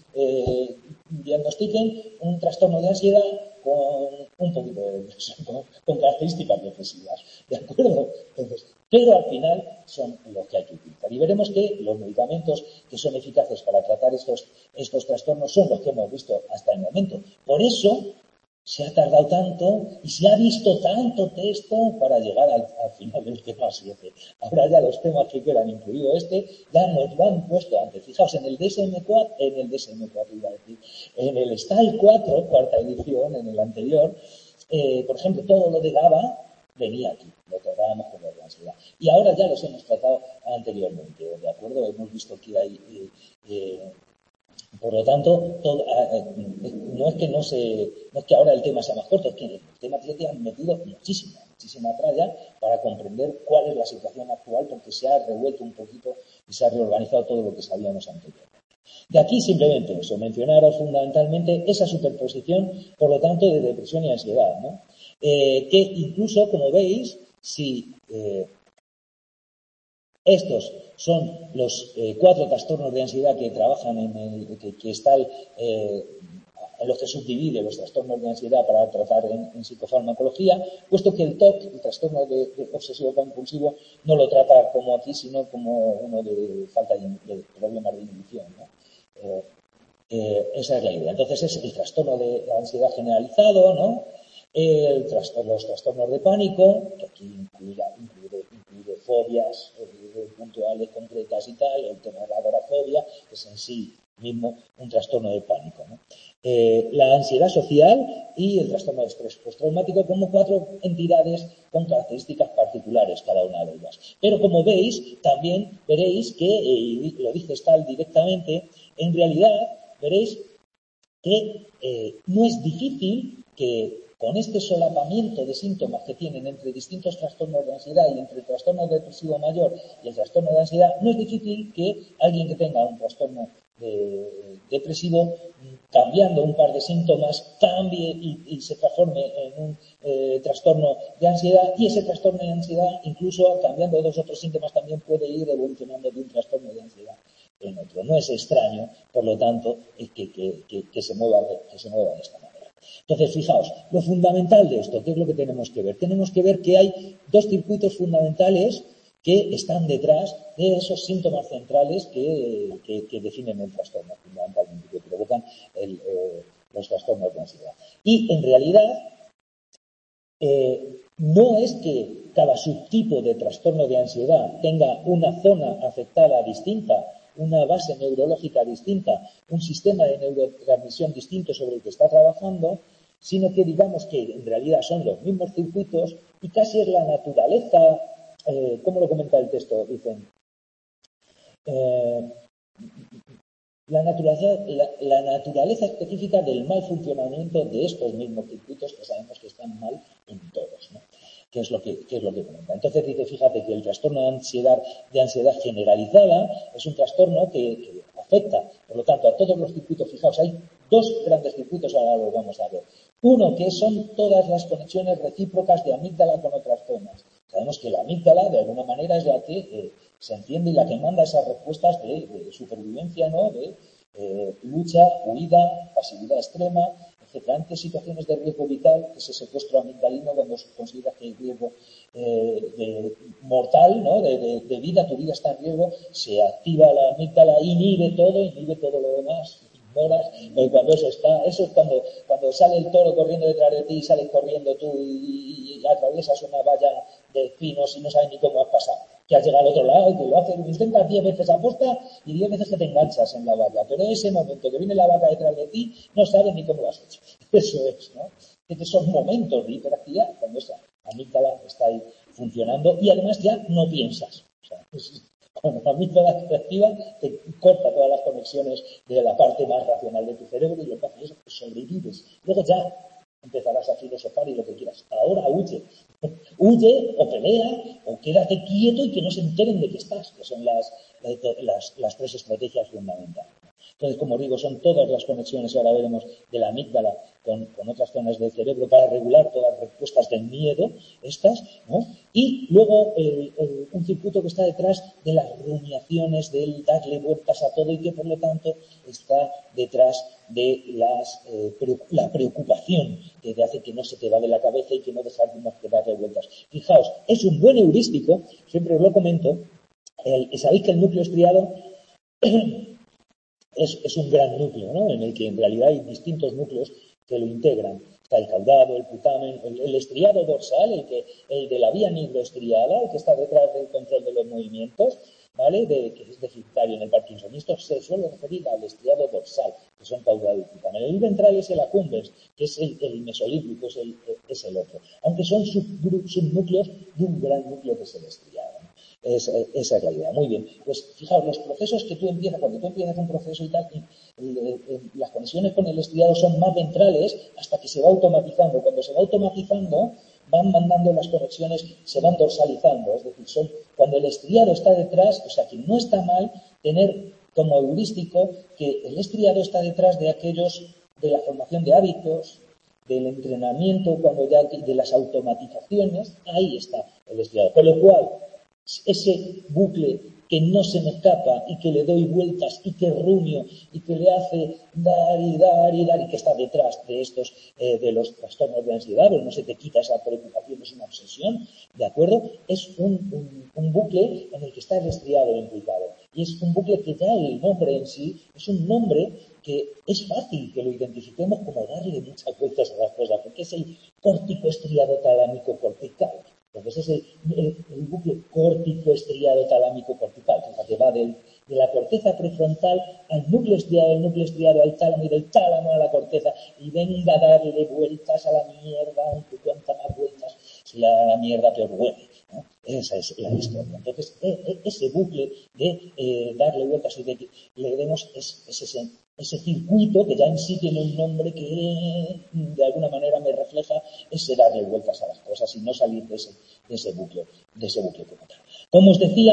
diagnostiquen un trastorno de ansiedad con un poquito de depresión, con características depresivas, ¿de acuerdo? Entonces, pero al final son los que hay que utilizar. Y veremos que los medicamentos que son eficaces para tratar estos trastornos son los que hemos visto hasta el momento. Por eso se ha tardado tanto y se ha visto tanto texto para llegar al final del tema 7. Ahora ya los temas que quedan, incluido ya nos lo han puesto antes. Fijaos, en el DSM-4 iba a decir, en el STAL 4, cuarta edición, en el anterior, por ejemplo, todo lo de GABA venía aquí, lo tratábamos como de ansiedad. Y ahora ya los hemos tratado anteriormente, ¿de acuerdo? Hemos visto que hay... por lo tanto, no es que ahora el tema sea más corto, es que el tema 7 han metido muchísima tralla para comprender cuál es la situación actual, porque se ha revuelto un poquito y se ha reorganizado todo lo que sabíamos anteriormente. De aquí simplemente eso, mencionaros fundamentalmente esa superposición, por lo tanto, de depresión y ansiedad, ¿no? Que incluso, como veis, si estos son los 4 trastornos de ansiedad que trabajan que están en los que subdivide los trastornos de ansiedad para tratar en psicofarmacología, puesto que el TOC, el trastorno de obsesivo compulsivo, no lo trata como aquí, sino como uno de falta de problemas de inhibición, ¿no? Esa es la idea. Entonces es el trastorno de ansiedad generalizado, ¿no? Los trastornos de pánico, que aquí incluye fobias puntuales, concretas y tal, el tema de la agorafobia, que es en sí mismo un trastorno de pánico, ¿no? La ansiedad social y el trastorno de estrés postraumático como 4 entidades con características particulares cada una de ellas. Pero como veis, también veréis que, lo dice Stahl directamente, en realidad veréis que no es difícil que con este solapamiento de síntomas que tienen entre distintos trastornos de ansiedad y entre el trastorno depresivo mayor y el trastorno de ansiedad, no es difícil que alguien que tenga un trastorno depresivo, cambiando un par de síntomas, cambie y se transforme en un trastorno de ansiedad, y ese trastorno de ansiedad, incluso cambiando 2 o 3 síntomas, también puede ir evolucionando de un trastorno de ansiedad en otro. No es extraño, por lo tanto, que se mueva de esta manera. Entonces, fijaos, lo fundamental de esto, ¿qué es lo que tenemos que ver? Tenemos que ver que hay 2 circuitos fundamentales que están detrás de esos síntomas centrales que definen el trastorno, fundamentalmente, que provocan los trastornos de ansiedad. Y, en realidad, no es que cada subtipo de trastorno de ansiedad tenga una zona afectada distinta, una base neurológica distinta, un sistema de neurotransmisión distinto sobre el que está trabajando, sino que digamos que en realidad son los mismos circuitos y casi es la naturaleza, ¿cómo lo comenta el texto? Dicen, la naturaleza específica del mal funcionamiento de estos mismos circuitos que sabemos que están mal en todos, ¿no? ¿Qué es lo que comenta? Entonces dice, fíjate que el trastorno de ansiedad generalizada es un trastorno que afecta, por lo tanto, a todos los circuitos. Fijaos, hay 2 grandes circuitos, ahora los vamos a ver. Uno, que son todas las conexiones recíprocas de amígdala con otras zonas. Sabemos que la amígdala, de alguna manera, es la que se enciende y la que manda esas respuestas de supervivencia, ¿no? De lucha, huida, pasividad extrema, etcétera. Ante situaciones de riesgo vital, ese secuestro amigdalino, cuando se considera que hay riesgo mortal, ¿no? de vida, tu vida está en riesgo, se activa la amígdala, inhibe todo lo demás. Cuando eso es cuando sale el toro corriendo detrás de ti y sales corriendo tú y atraviesas una valla de espinos y no sabes ni cómo has pasado, que has llegado al otro lado y que lo haces, intentas 10 veces a posta y 10 veces que te enganchas en la valla, pero en ese momento que viene la vaca detrás de ti no sabes ni cómo lo has hecho. Eso es, ¿no? Estos son momentos de hiperactividad cuando esa amígdala está ahí funcionando y además ya no piensas. O sea, cuando la amígdala está activa, te corta todas las conexiones de la parte más racional de tu cerebro y lo que hace es que sobrevives. Luego ya empezarás a filosofar y lo que quieras. Ahora huye. Huye o pelea o quédate quieto y que no se enteren de que estás, que son las 3 estrategias fundamentales. Entonces, como digo, son todas las conexiones, ahora veremos, de la amígdala con otras zonas del cerebro para regular todas las respuestas del miedo, estas, ¿no? Y luego un circuito que está detrás de las rumiaciones, del darle vueltas a todo y que, por lo tanto, está detrás de la preocupación que te hace que no se te va de la cabeza y que no dejas más que darle vueltas. Fijaos, es un buen heurístico, siempre os lo comento, sabéis que el núcleo estriado es un gran núcleo, ¿no? En el que en realidad hay distintos núcleos que lo integran. Está el caudado, el putamen, el estriado dorsal, el de la vía nigroestriada, el que está detrás del control de los movimientos, ¿vale? Que es deficitario en el Parkinson. Y esto se suele referir al estriado dorsal, que son caudado y putamen. El ventral es el accumbens, que es el mesolímbrico, es el otro. Aunque son subnúcleos de un gran núcleo que es el estriado. Esa es la idea. Muy bien. Pues fijaos, los procesos que tú empiezas, cuando tú empiezas un proceso y tal, las conexiones con el estriado son más ventrales hasta que se va automatizando. Cuando se va automatizando, van mandando las conexiones, se van dorsalizando. Es decir, cuando el estriado está detrás, o sea que no está mal tener como heurístico que el estriado está detrás de aquellos, de la formación de hábitos, del entrenamiento, de las automatizaciones, ahí está el estriado. Con lo cual, ese bucle que no se me escapa y que le doy vueltas y que rumio y que le hace dar y que está detrás de estos de los trastornos de ansiedad, o no se te quita esa preocupación, es una obsesión, ¿de acuerdo? Es un bucle en el que está el estriado implicado y es un bucle que ya el nombre en sí es un nombre que es fácil que lo identifiquemos como darle muchas vueltas a las cosas, porque es el córtico estriado talámico cortical. Entonces es el bucle córtico estriado talámico cortical, que va de la corteza prefrontal al núcleo estriado al tálamo y del tálamo a la corteza y venga a darle vueltas a la mierda, aunque cuanta más vueltas, si la mierda peor huele, ¿no? Esa es la historia. Entonces, ese bucle de darle vueltas y de que le demos ese circuito que ya en sí tiene un nombre que de alguna manera me refleja ese darle vueltas a las cosas y no salir de ese bucle como tal. Como os decía,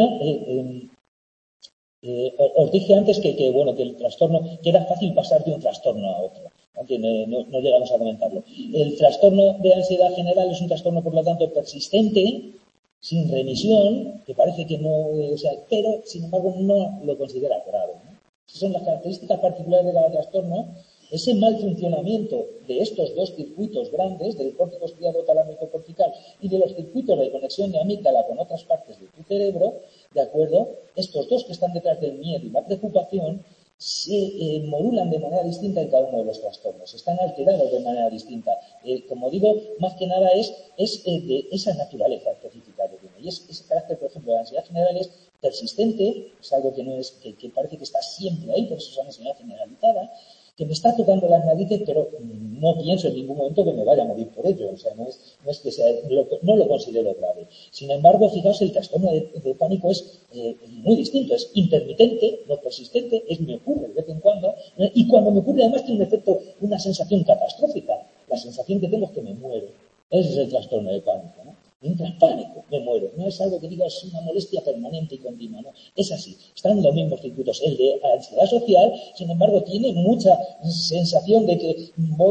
os dije antes que el trastorno, que era fácil pasar de un trastorno a otro. Aunque no llegamos a comentarlo. El trastorno de ansiedad general es un trastorno, por lo tanto, persistente, sin remisión, que parece que no, pero sin embargo no lo considera grave, ¿no? Esas son las características particulares de cada trastorno. Ese mal funcionamiento de estos dos circuitos grandes, del córtex striado talámico cortical y de los circuitos de conexión de amígdala con otras partes de tu cerebro, ¿de acuerdo? Estos dos que están detrás del miedo y la preocupación se modulan de manera distinta en cada uno de los trastornos, están alterados de manera distinta. Como digo, más que nada es de esa naturaleza específica que tiene. Y ese carácter, por ejemplo, de la ansiedad general es persistente, es algo que no es que parece que está siempre ahí, por eso es una ansiedad generalizada, que me está tocando las narices, pero no pienso en ningún momento que me vaya a morir por ello. O sea, no es que sea, no lo considero grave. Sin embargo, fijaos, el trastorno de pánico es muy distinto. Es intermitente, no persistente, me ocurre de vez en cuando. Y cuando me ocurre, además, tiene un efecto, una sensación catastrófica. La sensación que tengo es que me muero. Ese es el trastorno de pánico, ¿no? Mientras pánico, me muero. No es algo que diga es una molestia permanente y continua, ¿no? Es así. Están en los mismos circuitos. El de ansiedad social, sin embargo, tiene mucha sensación de que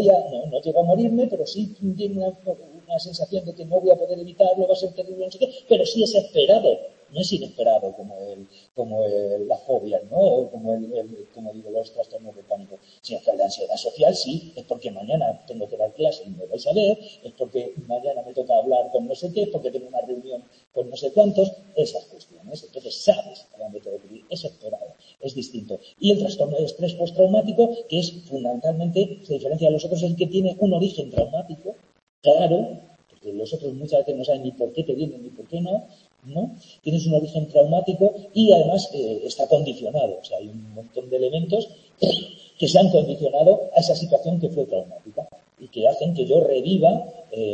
no llego a morirme, pero sí tiene una sensación de que no voy a poder evitarlo, va a ser terrible, no sé qué, pero sí es esperado. No es inesperado como la fobia, ¿no? O como digo, los trastornos de pánico. Si es que la ansiedad social sí, es porque mañana tengo que dar clase y me vais a ver, es porque mañana me toca hablar con no sé qué, porque tengo una reunión con no sé cuántos, esas cuestiones. Entonces sabes a dónde te debe ir, es esperado, es distinto. Y el trastorno de estrés postraumático, que es fundamentalmente, se diferencia de los otros, es el que tiene un origen traumático, claro, porque los otros muchas veces no saben ni por qué te vienen ni por qué no. Tienes un origen traumático y además está condicionado. O sea, hay un montón de elementos que se han condicionado a esa situación que fue traumática y que hacen que yo reviva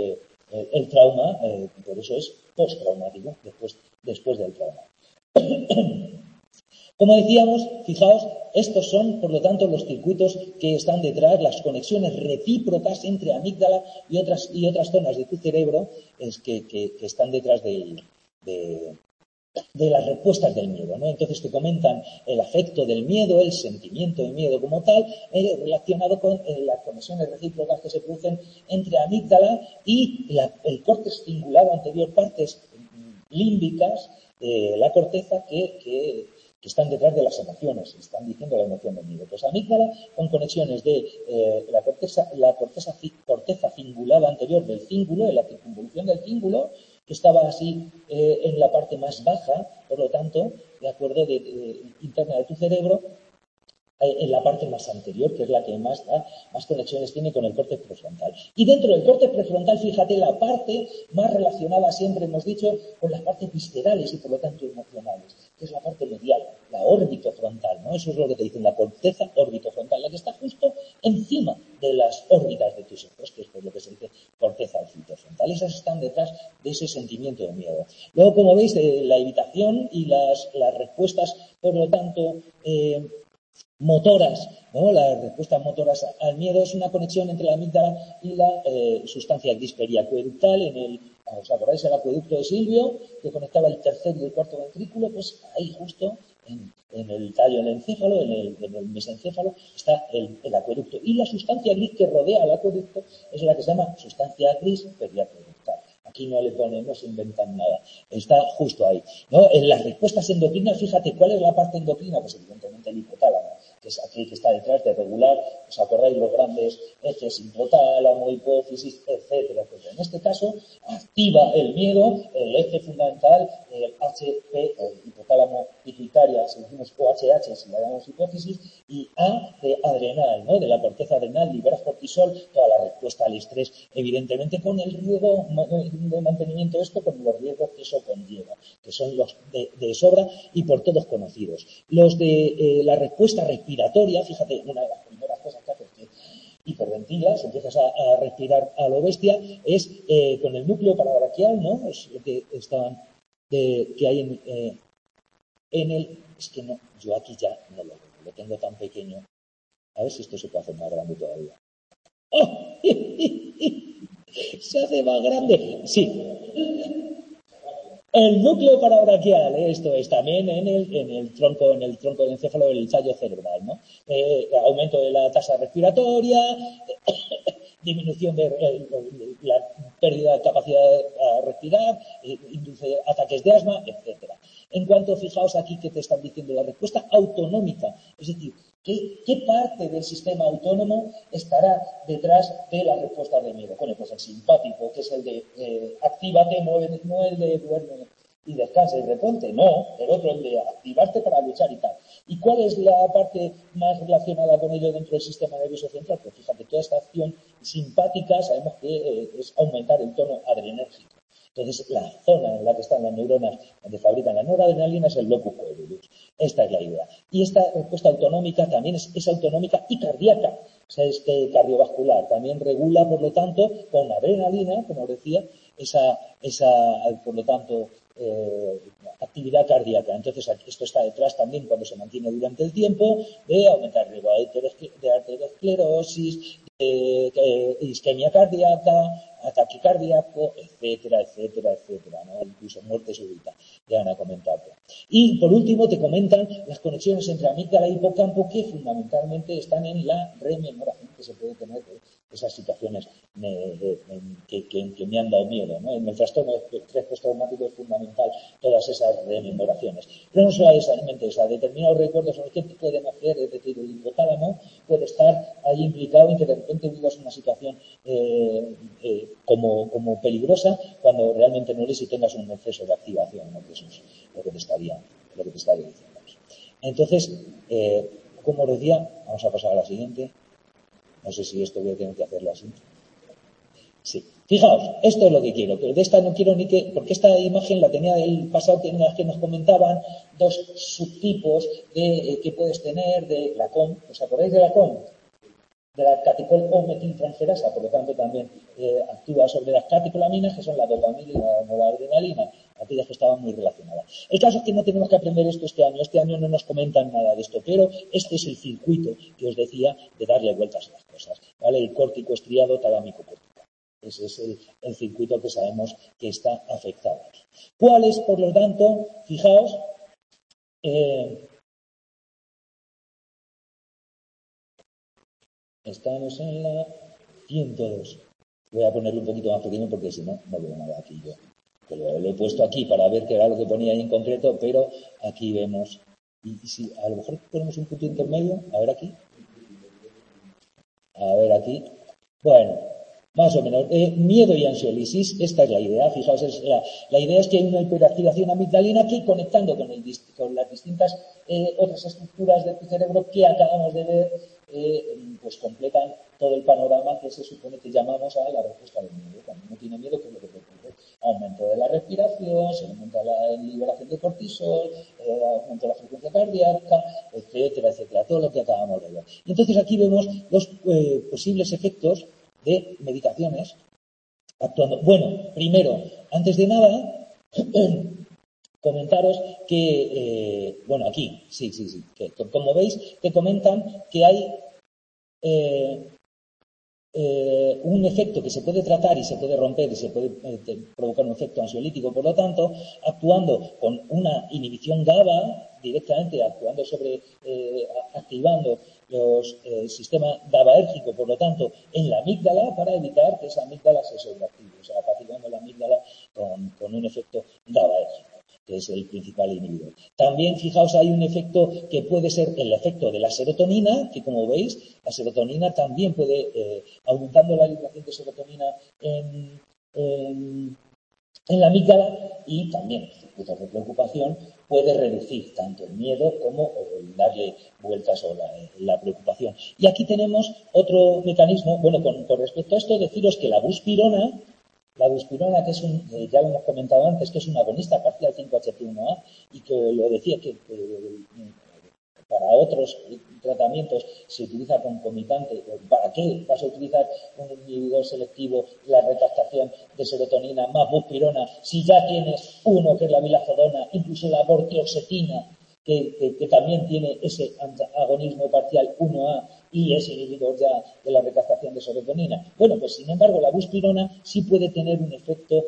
el trauma, por eso es postraumático, después del trauma. Como decíamos, fijaos, estos son, por lo tanto, los circuitos que están detrás, las conexiones recíprocas entre amígdala y otras zonas de tu cerebro que están detrás de las respuestas del miedo, ¿no? Entonces te comentan el afecto del miedo, el sentimiento de miedo como tal, relacionado con las conexiones recíprocas que se producen entre amígdala y el córtex cingulado anterior, partes límbicas, la corteza que están detrás de las emociones, están diciendo la emoción del miedo. Pues amígdala con conexiones de la corteza cingulada anterior del cíngulo, de la circunvolución del cíngulo, que estaba así en la parte más baja, por lo tanto, de acuerdo, interna de tu cerebro, en la parte más anterior, que es la que más conexiones tiene con el córtex prefrontal. Y dentro del córtex prefrontal, fíjate, la parte más relacionada, siempre hemos dicho, con las partes viscerales y por lo tanto emocionales, que es la parte medial, la órbitofrontal, ¿no? Eso es lo que te dicen, la corteza órbitofrontal, la que está justo encima de las órbitas de tus ojos, que es por lo que se dice corteza orbitofrontal. Esas están detrás de ese sentimiento de miedo. Luego, como veis, la evitación y las respuestas, por lo tanto, motoras, ¿no? Las respuestas motoras al miedo es una conexión entre la amígdala y la sustancia gris periacueductal ¿os acordáis del acueducto de Silvio que conectaba el tercer y el cuarto ventrículo? Pues ahí justo en el tallo del encéfalo, en el mesencéfalo, está el acueducto. Y la sustancia gris que rodea al acueducto es la que se llama sustancia gris periacueductal. Aquí no le ponen, no se inventan nada. Está justo ahí, ¿no? En las respuestas endocrinas, fíjate, ¿cuál es la parte endocrina? Pues evidentemente el hipotálamo, que es aquel que está detrás de regular, ¿os acordáis los grandes ejes hipotálamo, hipófisis, etcétera, etcétera? En este caso, activa el miedo, el eje fundamental, el HP, el hipotálamo pituitaria, si decimos OHH, si la llamamos hipófisis, y A de adrenal, ¿no? De la corteza adrenal, libera cortisol, toda la respuesta al estrés, evidentemente con el riesgo de mantenimiento esto, con los riesgos que eso conlleva, que son los de sobra y por todos conocidos. Los de la respuesta respiratoria, fíjate, una de las primeras cosas que hace es que hiperventilas, empiezas a respirar a lo bestia, es con el núcleo parabraquial, ¿no? Es lo que estaban que hay en el... Es que no, yo aquí ya no lo tengo tan pequeño. A ver si esto se puede hacer más grande todavía. ¡Oh! Se hace más grande. Sí. El núcleo parabraquial, esto es también en el tronco del encéfalo del tallo cerebral, ¿no? Aumento de la tasa respiratoria, disminución de la pérdida de capacidad de respirar, induce ataques de asma, etcétera. En cuanto, fijaos aquí que te están diciendo la respuesta autonómica, es decir, ¿qué parte del sistema autónomo estará detrás de la respuesta de miedo? Bueno, pues el simpático, que es el de actívate, muévete, no el de duerme y descansa y reponte, no, el otro, el de activarte para luchar y tal. ¿Y cuál es la parte más relacionada con ello dentro del sistema nervioso central? Pues fíjate, toda esta acción simpática sabemos que es aumentar el tono adrenérgico. Entonces, la zona en la que están las neuronas donde fabrican la noradrenalina es el locus coeruleus. Esta es la idea. Y esta respuesta autonómica también es autonómica y cardíaca. O sea, es cardiovascular. También regula, por lo tanto, con adrenalina, como os decía, por lo tanto, actividad cardíaca. Entonces, esto está detrás también cuando se mantiene durante el tiempo de aumentar el riesgo de arteriosclerosis, isquemia cardíaca, ataque cardíaco, etcétera, etcétera, etcétera, ¿no? Incluso muerte súbita, ya van a comentarlo. Y por último te comentan las conexiones entre amígdala y hipocampo que fundamentalmente están en la rememoración que se puede tener de esas situaciones que me han dado miedo, ¿no? En el trastorno de estrés postraumático es fundamental todas esas rememoraciones. Pero no solamente esa, determinados recuerdos son los que pueden hacer, es decir, el hipotálamo puede estar ahí implicado en que de repente vivas una situación como peligrosa cuando realmente no eres y tengas un exceso de activación, ¿no? Que eso es lo que te estaría diciendo. Entonces, como os decía, vamos a pasar a la siguiente. No sé si esto voy a tener que hacerlo así. Sí. Fijaos, esto es lo que quiero, pero de esta no quiero ni que, porque esta imagen la tenía del pasado que nos comentaban dos subtipos que puedes tener de la COM. ¿Os acordáis de la COM? De la catecol o metiltransferasa, por lo tanto también actúa sobre las catecolaminas, que son la dopamina y la noradrenalina, aquellas que estaban muy relacionadas. El caso es que no tenemos que aprender esto este año no nos comentan nada de esto, pero este es el circuito que os decía de darle vueltas a las cosas, ¿vale? El córtico estriado talámico cortical. Ese es el circuito que sabemos que está afectado aquí. ¿Cuál es, por lo tanto, fijaos, estamos en la 102. Voy a ponerlo un poquito más pequeño porque si no, no veo nada aquí yo. Pero lo he puesto aquí para ver qué era lo que ponía ahí en concreto, pero aquí vemos. Y si a lo mejor ponemos un punto intermedio, a ver aquí. A ver aquí. Bueno, más o menos. Miedo y ansiolisis, esta es la idea. Fijaos, la idea es que hay una hiperactivación amigdalina que conectando con las distintas otras estructuras del cerebro que acabamos de ver, pues completan todo el panorama que se supone que llamamos a la respuesta del miedo. Cuando uno tiene miedo, ¿qué es lo que ocurre? Aumento de la respiración, se aumenta la liberación de cortisol, aumento de la frecuencia cardíaca, etcétera, etcétera, todo lo que acabamos de ver. Y entonces aquí vemos los posibles efectos de medicaciones actuando. Bueno, primero, antes de nada, comentaros que, bueno, aquí, sí, que como veis, te comentan que hay un efecto que se puede tratar y se puede romper y se puede provocar un efecto ansiolítico, por lo tanto, actuando con una inhibición GABA, directamente actuando sobre, activando el sistema GABAérgico, por lo tanto, en la amígdala para evitar que esa amígdala se sobreactive, o sea, apaciguando la amígdala con un efecto GABAérgico, que es el principal inhibidor. También, fijaos, hay un efecto que puede ser el efecto de la serotonina, que como veis, la serotonina también puede, aumentando la liberación de serotonina en la amígdala y también en circuitos de preocupación puede reducir tanto el miedo como el darle vueltas o la preocupación. Y aquí tenemos otro mecanismo, bueno, con respecto a esto, deciros que la buspirona, que es ya lo hemos comentado antes, que es un agonista parcial 5-HT1A y que lo decía que para otros tratamientos se utiliza concomitante. ¿Para qué vas a utilizar un inhibidor selectivo la recaptación de serotonina más buspirona si ya tienes uno que es la vilazodona, incluso la vortioxetina, que también tiene ese agonismo parcial 1A y es inhibidor ya de la recaptación de serotonina? Bueno, pues sin embargo la buspirona sí puede tener un efecto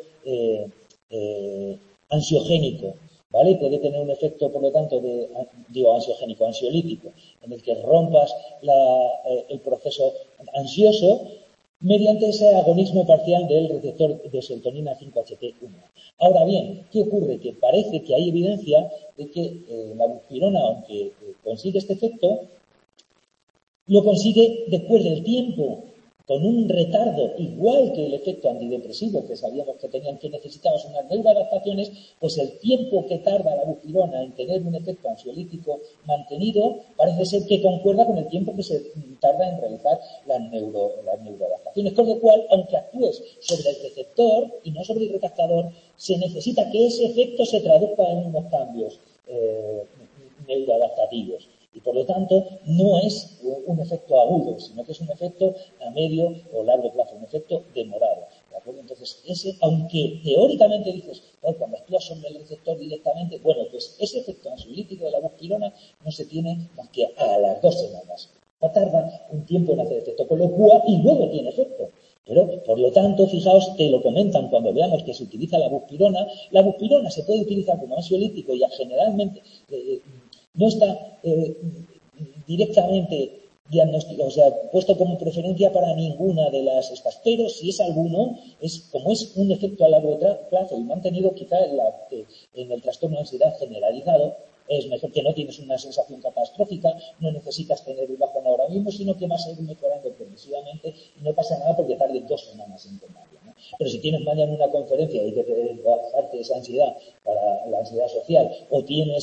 ansiogénico, ¿vale? Puede tener un efecto, por lo tanto, ansiogénico, ansiolítico, en el que rompas el proceso ansioso mediante ese agonismo parcial del receptor de serotonina 5-HT1. Ahora bien, ¿qué ocurre? Que parece que hay evidencia de que la buspirona, aunque consigue este efecto, lo consigue después del tiempo, con un retardo, igual que el efecto antidepresivo que sabíamos que tenían, que necesitabas unas neuroadaptaciones, pues el tiempo que tarda la buspirona en tener un efecto ansiolítico mantenido parece ser que concuerda con el tiempo que se tarda en realizar las neuroadaptaciones. Con lo cual, aunque actúes sobre el receptor y no sobre el recaptador, se necesita que ese efecto se traduzca en unos cambios neuroadaptativos. Y por lo tanto no es un efecto agudo, sino que es un efecto a medio o largo plazo, un efecto demorado. ¿De acuerdo? Entonces, aunque teóricamente dices, cuando actúas sobre el receptor directamente, bueno, pues ese efecto ansiolítico de la buspirona no se tiene más que a las 2 semanas. No tarda un tiempo en hacer efecto, con lo cual, y luego tiene efecto. Pero, por lo tanto, fijaos, te lo comentan cuando veamos que se utiliza la buspirona. La buspirona se puede utilizar como ansiolítico y generalmente no está directamente diagnosticado, o sea, puesto como preferencia para ninguna de las estas, pero si es alguno, como es un efecto a largo plazo y mantenido quizá en el trastorno de ansiedad generalizado, es mejor, que no tienes una sensación catastrófica, no necesitas tener el bajón ahora mismo, sino que vas a ir mejorando progresivamente y no pasa nada porque tarde 2 semanas en tomarlo, ¿no? Pero si tienes mañana una conferencia y que bajarte esa ansiedad para la ansiedad social, o tienes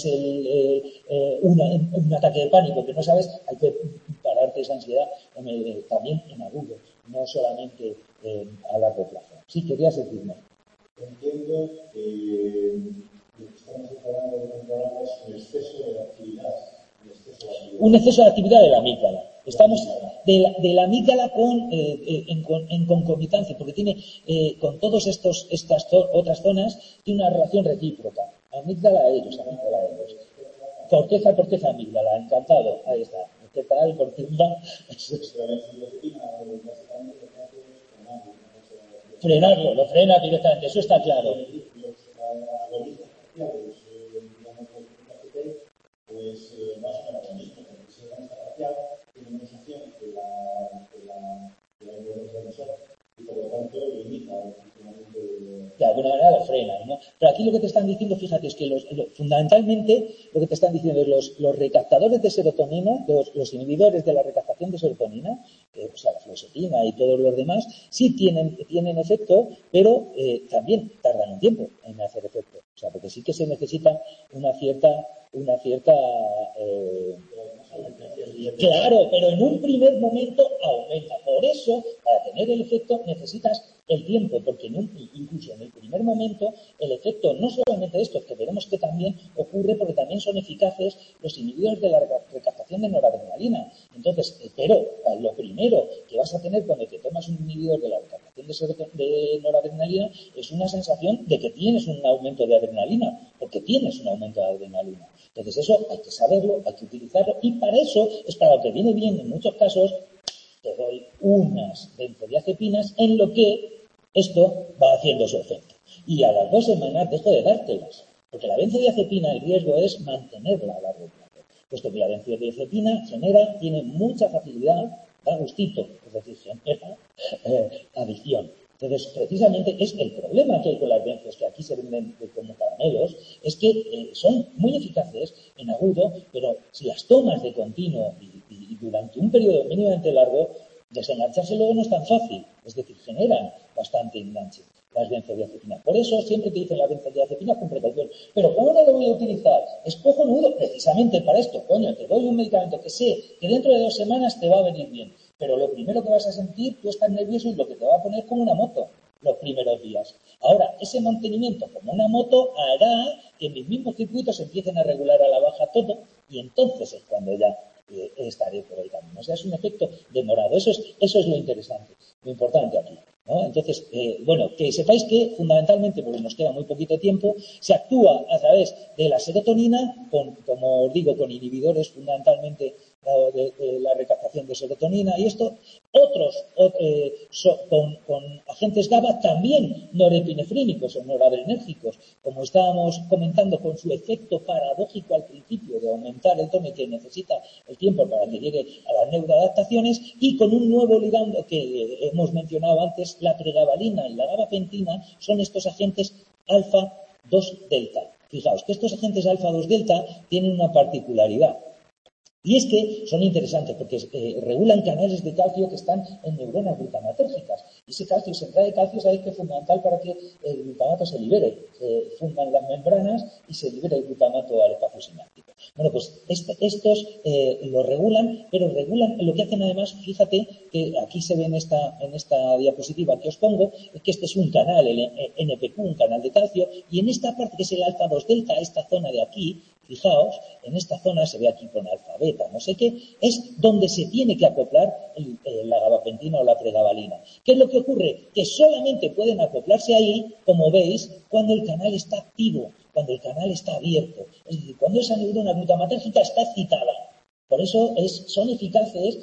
un ataque de pánico que no sabes, hay que pararte esa ansiedad también en agudo, no solamente a largo plazo. Sí, querías decirme. Entiendo que lo que estamos hablando de un programa es un exceso de actividad. Un exceso de actividad de la amígdala. Estamos de la amígdala en concomitancia, porque tiene con todas estas otras zonas, tiene una relación recíproca. Amígdala a ellos, amígdala a ellos. Corteza, amígdala, encantado. Ahí está. ¿Qué tal? Por timba. Frenarlo, lo frena directamente, eso está claro. Pues más o menos lo mismo, porque si es facial, tiene menos acción que la neurotransmisor y por lo tanto limita el funcionamiento de alguna manera lo frenan, ¿no? Pero aquí lo que te están diciendo, fíjate, es que fundamentalmente lo que te están diciendo es los recaptadores de serotonina, los inhibidores de la recaptación de serotonina, o sea, la fluoxetina y todos los demás, sí tienen efecto, pero también tardan un tiempo en hacer efecto. O sea, porque sí que se necesita una cierta claro, pero en un primer momento aumenta. Por eso, para tener el efecto necesitas el tiempo, porque incluso en el primer momento el efecto no solamente de esto, que veremos que también ocurre porque también son eficaces los inhibidores de la recaptación de noradrenalina. Entonces, pero lo primero que vas a tener cuando te tomas un inhibidor de la recaptación de noradrenalina es una sensación de que tienes un aumento de adrenalina, porque tienes un aumento de adrenalina. Entonces eso hay que saberlo, hay que utilizarlo, y para eso es para lo que viene bien en muchos casos. Te doy unas benzodiazepinas en lo que esto va haciendo su efecto. Y a las 2 semanas dejo de dártelas, porque la benzodiazepina, el riesgo es mantenerla a largo plazo, puesto que la benzodiazepina tiene mucha facilidad, da gustito, es decir, genera adicción. Entonces, precisamente es el problema que hay con las benzos, que aquí se venden como caramelos, es que son muy eficaces en agudo, pero si las tomas de continuo y durante un periodo mínimamente largo, desengancharse luego no es tan fácil. Es decir, generan bastante enganche las benzodiazepinas. Por eso siempre te dicen las benzodiazepinas con precaución. Pero ¿cómo no lo voy a utilizar? Es cojonudo precisamente para esto. Coño, te doy un medicamento que sé que dentro de 2 semanas te va a venir bien. Pero lo primero que vas a sentir, tú estás nervioso y lo que te va a poner como una moto los primeros días. Ahora, ese mantenimiento como una moto hará que mis mismos circuitos empiecen a regular a la baja todo, y entonces es cuando ya estaré por el camino. O sea, es un efecto demorado. Eso es lo interesante, lo importante aquí, ¿no? Entonces, bueno, que sepáis que fundamentalmente, porque nos queda muy poquito tiempo, se actúa a través de la serotonina, como os digo, con inhibidores fundamentalmente de la recaptación de serotonina y esto, otros con agentes GABA también norepinefrínicos o noradrenérgicos, como estábamos comentando, con su efecto paradójico al principio de aumentar el tono que necesita el tiempo para que llegue a las neuroadaptaciones, y con un nuevo ligando que hemos mencionado antes, la pregabalina y la gabapentina, son estos agentes alfa-2 delta. Fijaos que estos agentes alfa-2 delta tienen una particularidad. Y es que son interesantes porque regulan canales de calcio que están en neuronas glutamatérgicas. Y ese calcio, esa entrada de calcio, sabéis que es fundamental para que el glutamato se libere. Fundan las membranas y se libera el glutamato al espacio sináptico. Bueno, pues estos lo regulan, pero regulan, lo que hacen además, fíjate que aquí se ve en esta diapositiva que os pongo, que este es un canal, el NPQ, un canal de calcio, y en esta parte que es el alfa-2 delta, esta zona de aquí, fijaos, en esta zona se ve aquí con alfa, beta, no sé qué, es donde se tiene que acoplar la gabapentina o la pregabalina. ¿Qué es lo que ocurre? Que solamente pueden acoplarse ahí, como veis, cuando el canal está activo, cuando el canal está abierto, es decir, cuando esa neurona glutamatérgica está excitada. Por eso son eficaces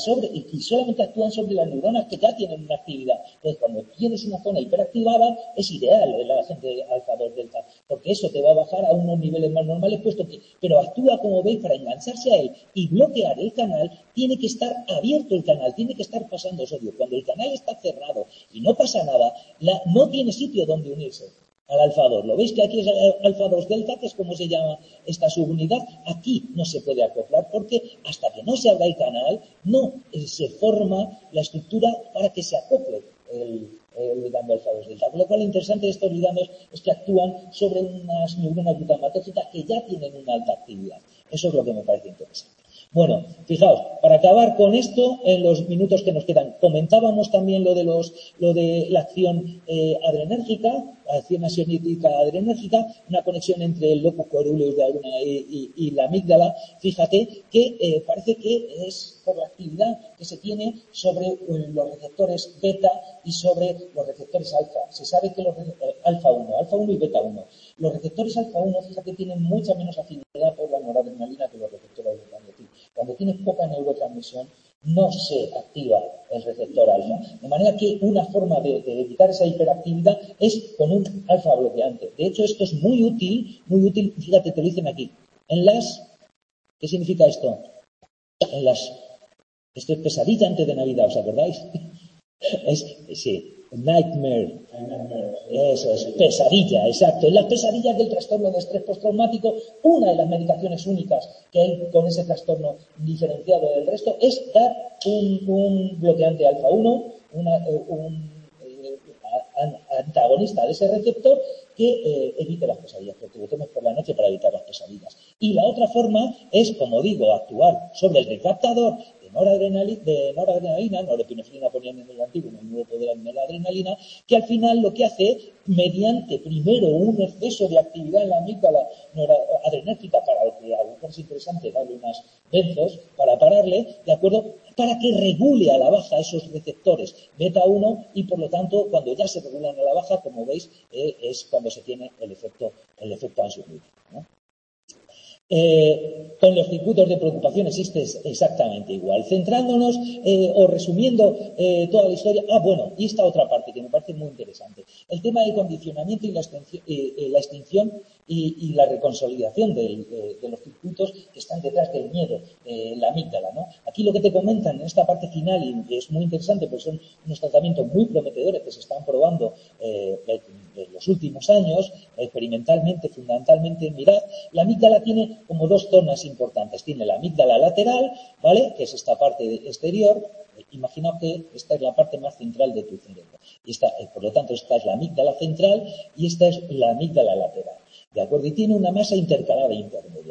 y solamente actúan sobre las neuronas que ya tienen una actividad. Entonces, cuando tienes una zona hiperactivada, es ideal el agente alfa-2 delta, porque eso te va a bajar a unos niveles más normales, pero actúa, como veis, para engancharse a él y bloquear el canal. Tiene que estar abierto el canal, tiene que estar pasando sodio. Cuando el canal está cerrado y no pasa nada, no tiene sitio donde unirse al alfa-2. ¿Lo veis que aquí es alfa-2 delta, que es como se llama esta subunidad? Aquí no se puede acoplar porque hasta que no se abra el canal no se forma la estructura para que se acople el ligando alfa-2 delta. Con lo cual, lo interesante de estos ligandos es que actúan sobre unas neuronas glutamatérgicas que ya tienen una alta actividad. Eso es lo que me parece interesante. Bueno, fijaos, para acabar con esto, en los minutos que nos quedan, comentábamos también lo de la acción adrenérgica, la acción ansiolítica adrenérgica, una conexión entre el locus coeruleus de alguna y la amígdala. Fíjate que parece que es por la actividad que se tiene sobre los receptores beta y sobre los receptores alfa. Se sabe que los alfa 1 y beta 1. Los receptores alfa 1, fíjate, tienen mucha menos afinidad por la noradrenalina que los receptores beta. Cuando tienes poca neurotransmisión, no se activa el receptor alfa. De manera que una forma de evitar esa hiperactividad es con un alfa bloqueante. De hecho, esto es muy útil, fíjate, te lo dicen aquí. ¿Qué significa esto? Esto es pesadilla antes de Navidad, ¿os acordáis? Sí, nightmare. Eso es, pesadilla, exacto. En las pesadillas del trastorno de estrés postraumático, una de las medicaciones únicas que hay con ese trastorno diferenciado del resto es dar un bloqueante alfa 1, un antagonista de ese receptor que evite las pesadillas, que te lo tomes por la noche para evitar las pesadillas. Y la otra forma es, como digo, actuar sobre el recaptador de noradrenalina, norepinefrina ponían en el antiguo, en el nuevo poder de la adrenalina, que al final lo que hace, mediante primero un exceso de actividad en la amígdala noradrenérgica, para lo que a lo mejor es interesante darle unas benzos para pararle, ¿de acuerdo?, para que regule a la baja esos receptores beta 1 y por lo tanto cuando ya se regulan a la baja, como veis, es cuando se tiene el efecto ansiolítico, ¿no? Con los circuitos de preocupación existe exactamente igual. Centrándonos o resumiendo toda la historia. Bueno, y esta otra parte que me parece muy interesante. El tema del condicionamiento y la extinción y la reconsolidación de los circuitos que están detrás del miedo, la amígdala, ¿no? Aquí lo que te comentan en esta parte final, y que es muy interesante porque son unos tratamientos muy prometedores que se están probando en los últimos años, experimentalmente, fundamentalmente. Mirad, la amígdala tiene como dos zonas importantes. Tiene la amígdala lateral, ¿vale?, que es esta parte exterior. Imagina que esta es la parte más central de tu cerebro. Por lo tanto, esta es la amígdala central y esta es la amígdala lateral. ¿De acuerdo? Y tiene una masa intercalada intermedia.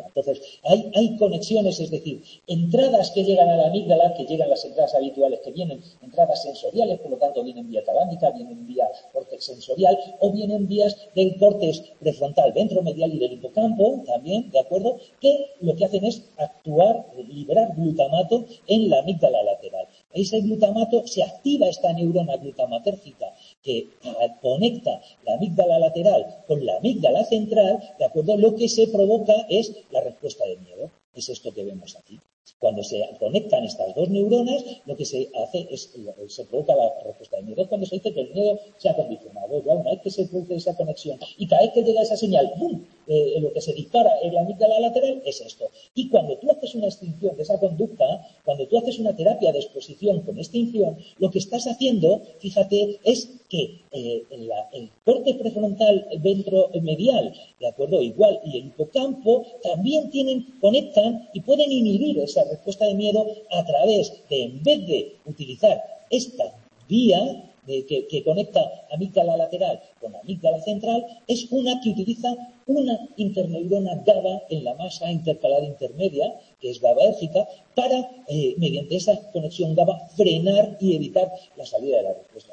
Entonces, hay conexiones, es decir, entradas que llegan a la amígdala, que llegan las entradas habituales, que vienen entradas sensoriales, por lo tanto vienen vía talámica, vienen vía córtex sensorial, o vienen vías del córtex prefrontal ventromedial y del hipocampo, también, ¿de acuerdo? Que lo que hacen es actuar, liberar glutamato en la amígdala lateral. Ese glutamato, se activa esta neurona glutamatérgica que conecta la amígdala lateral con la amígdala central, ¿de acuerdo? Lo que se provoca es la respuesta de miedo. Es esto que vemos aquí. Cuando se conectan estas dos neuronas, lo que se hace es, se provoca la respuesta de miedo. Cuando se dice que el miedo se ha condicionado, ya una vez que se produce esa conexión y cada vez que llega esa señal, ¡bum!, lo que se dispara en la amígdala lateral es esto. Y cuando tú haces una extinción de esa conducta, cuando tú haces una terapia de exposición con extinción, lo que estás haciendo, fíjate, es que el corte prefrontal ventromedial, ¿de acuerdo? Igual, y el hipocampo también conectan y pueden inhibir esa respuesta de miedo a través de, en vez de utilizar esta vía que conecta amígdala lateral con amígdala central, es una que utiliza una interneurona GABA en la masa intercalar intermedia, que es GABAérgica, para, mediante esa conexión GABA, frenar y evitar la salida de la respuesta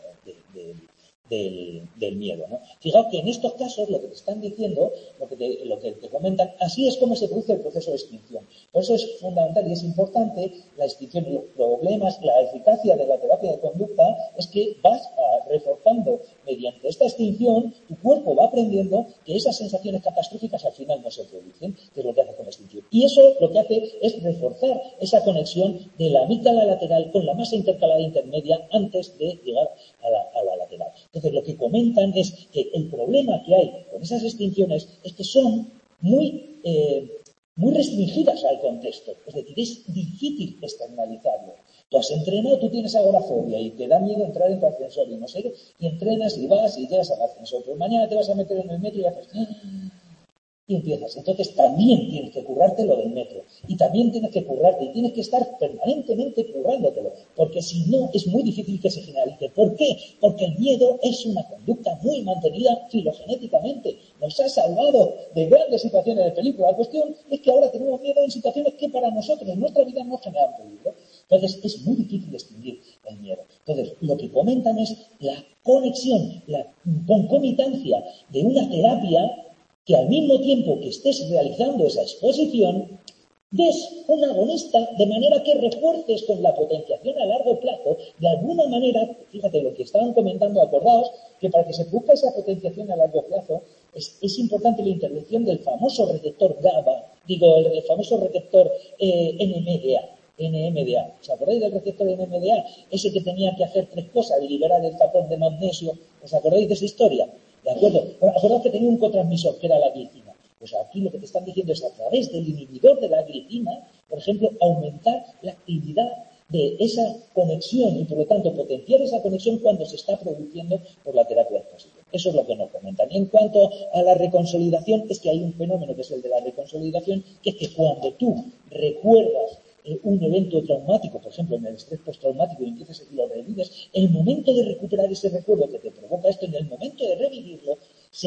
del miedo, ¿no? Fijaos que en estos casos lo que te están diciendo, lo que te comentan, así es como se produce el proceso de extinción. Por eso es fundamental y es importante la extinción y los problemas, la eficacia de la terapia de conducta es que vas reforzando mediante esta extinción, tu cuerpo va aprendiendo que esas sensaciones catastróficas al final no se producen, que es lo que hace con la extinción. Y eso lo que hace es reforzar esa conexión de la amígdala lateral con la masa intercalada intermedia antes de llegar a la lateral. Entonces, lo que comentan es que el problema que hay con esas extinciones es que son muy restringidas al contexto. Es decir, es difícil externalizarlo. Tú has entrenado, tú tienes agorafobia y te da miedo entrar en tu ascensor y no sé qué, y entrenas y vas y llegas al ascensor. Pero mañana te vas a meter en el metro y haces... Y empiezas. Entonces también tienes que currarte lo del metro. Y también tienes que currarte y tienes que estar permanentemente currándotelo. Porque si no, es muy difícil que se generalice. ¿Por qué? Porque el miedo es una conducta muy mantenida filogenéticamente. Nos ha salvado de grandes situaciones de peligro. La cuestión es que ahora tenemos miedo en situaciones que para nosotros en nuestra vida no generan peligro. Entonces es muy difícil distinguir el miedo. Entonces lo que comentan es la conexión, la concomitancia de una terapia que al mismo tiempo que estés realizando esa exposición, des un agonista de manera que refuerces con la potenciación a largo plazo, de alguna manera, fíjate lo que estaban comentando, acordaos que para que se produzca esa potenciación a largo plazo es importante la intervención del famoso receptor GABA, el famoso receptor NMDA. ¿Os acordáis del receptor NMDA? Ese que tenía que hacer tres cosas, liberar el tapón de magnesio. ¿Os acordáis de esa historia? ¿De acuerdo? Bueno, acordaos que tenía un cotransmisor que era la glicina. Pues aquí lo que te están diciendo es a través del inhibidor de la glicina, por ejemplo, aumentar la actividad de esa conexión y por lo tanto potenciar esa conexión cuando se está produciendo por la terapia de exposición. Eso es lo que nos comentan. Y en cuanto a la reconsolidación, es que hay un fenómeno que es el de la reconsolidación, que es que cuando tú recuerdas un evento traumático, por ejemplo, en el estrés postraumático, y empiezas y lo revives, el momento de recuperar ese recuerdo que te provoca esto, en el momento de revivirlo,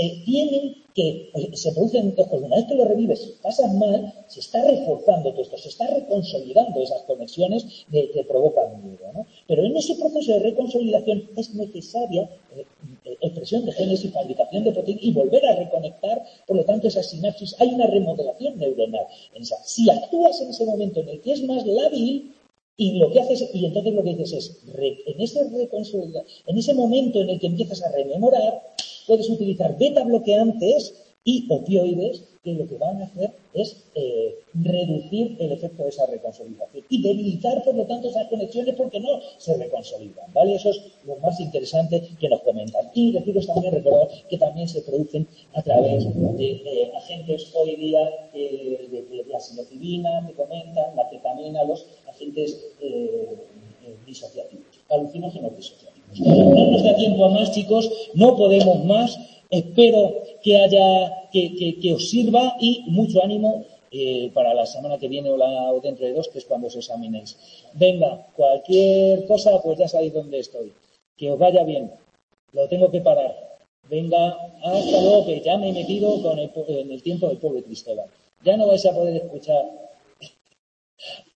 se producen dos cosas. Una vez que lo revives, si pasas mal, se está reforzando todo esto, se está reconsolidando esas conexiones que provocan miedo, ¿no? Pero en ese proceso de reconsolidación es necesaria expresión de genes y fabricación de proteínas y volver a reconectar, por lo tanto, esas sinapsis. Hay una remodelación neuronal. Si actúas en ese momento en el que es más lábil, y lo que haces, y entonces lo que dices es, en ese momento en el que empiezas a rememorar, puedes utilizar beta bloqueantes y opioides que lo que van a hacer es reducir el efecto de esa reconsolidación y debilitar, por lo tanto, esas conexiones porque no se reconsolidan, ¿vale? Eso es lo más interesante que nos comentan. Y deciros también, recordad que también se producen a través de agentes hoy día de la psilocibina, que comentan, la ketamina, los agentes disociativos, alucinógenos disociativos. No nos da tiempo a más, chicos, no podemos más. Espero que os sirva y mucho ánimo para la semana que viene o dentro de 2, que es cuando os examinéis. Venga, cualquier cosa, pues ya sabéis dónde estoy. Que os vaya bien. Lo tengo que parar. Venga, hasta luego, que ya me he metido en el tiempo del pobre Cristóbal. Ya no vais a poder escuchar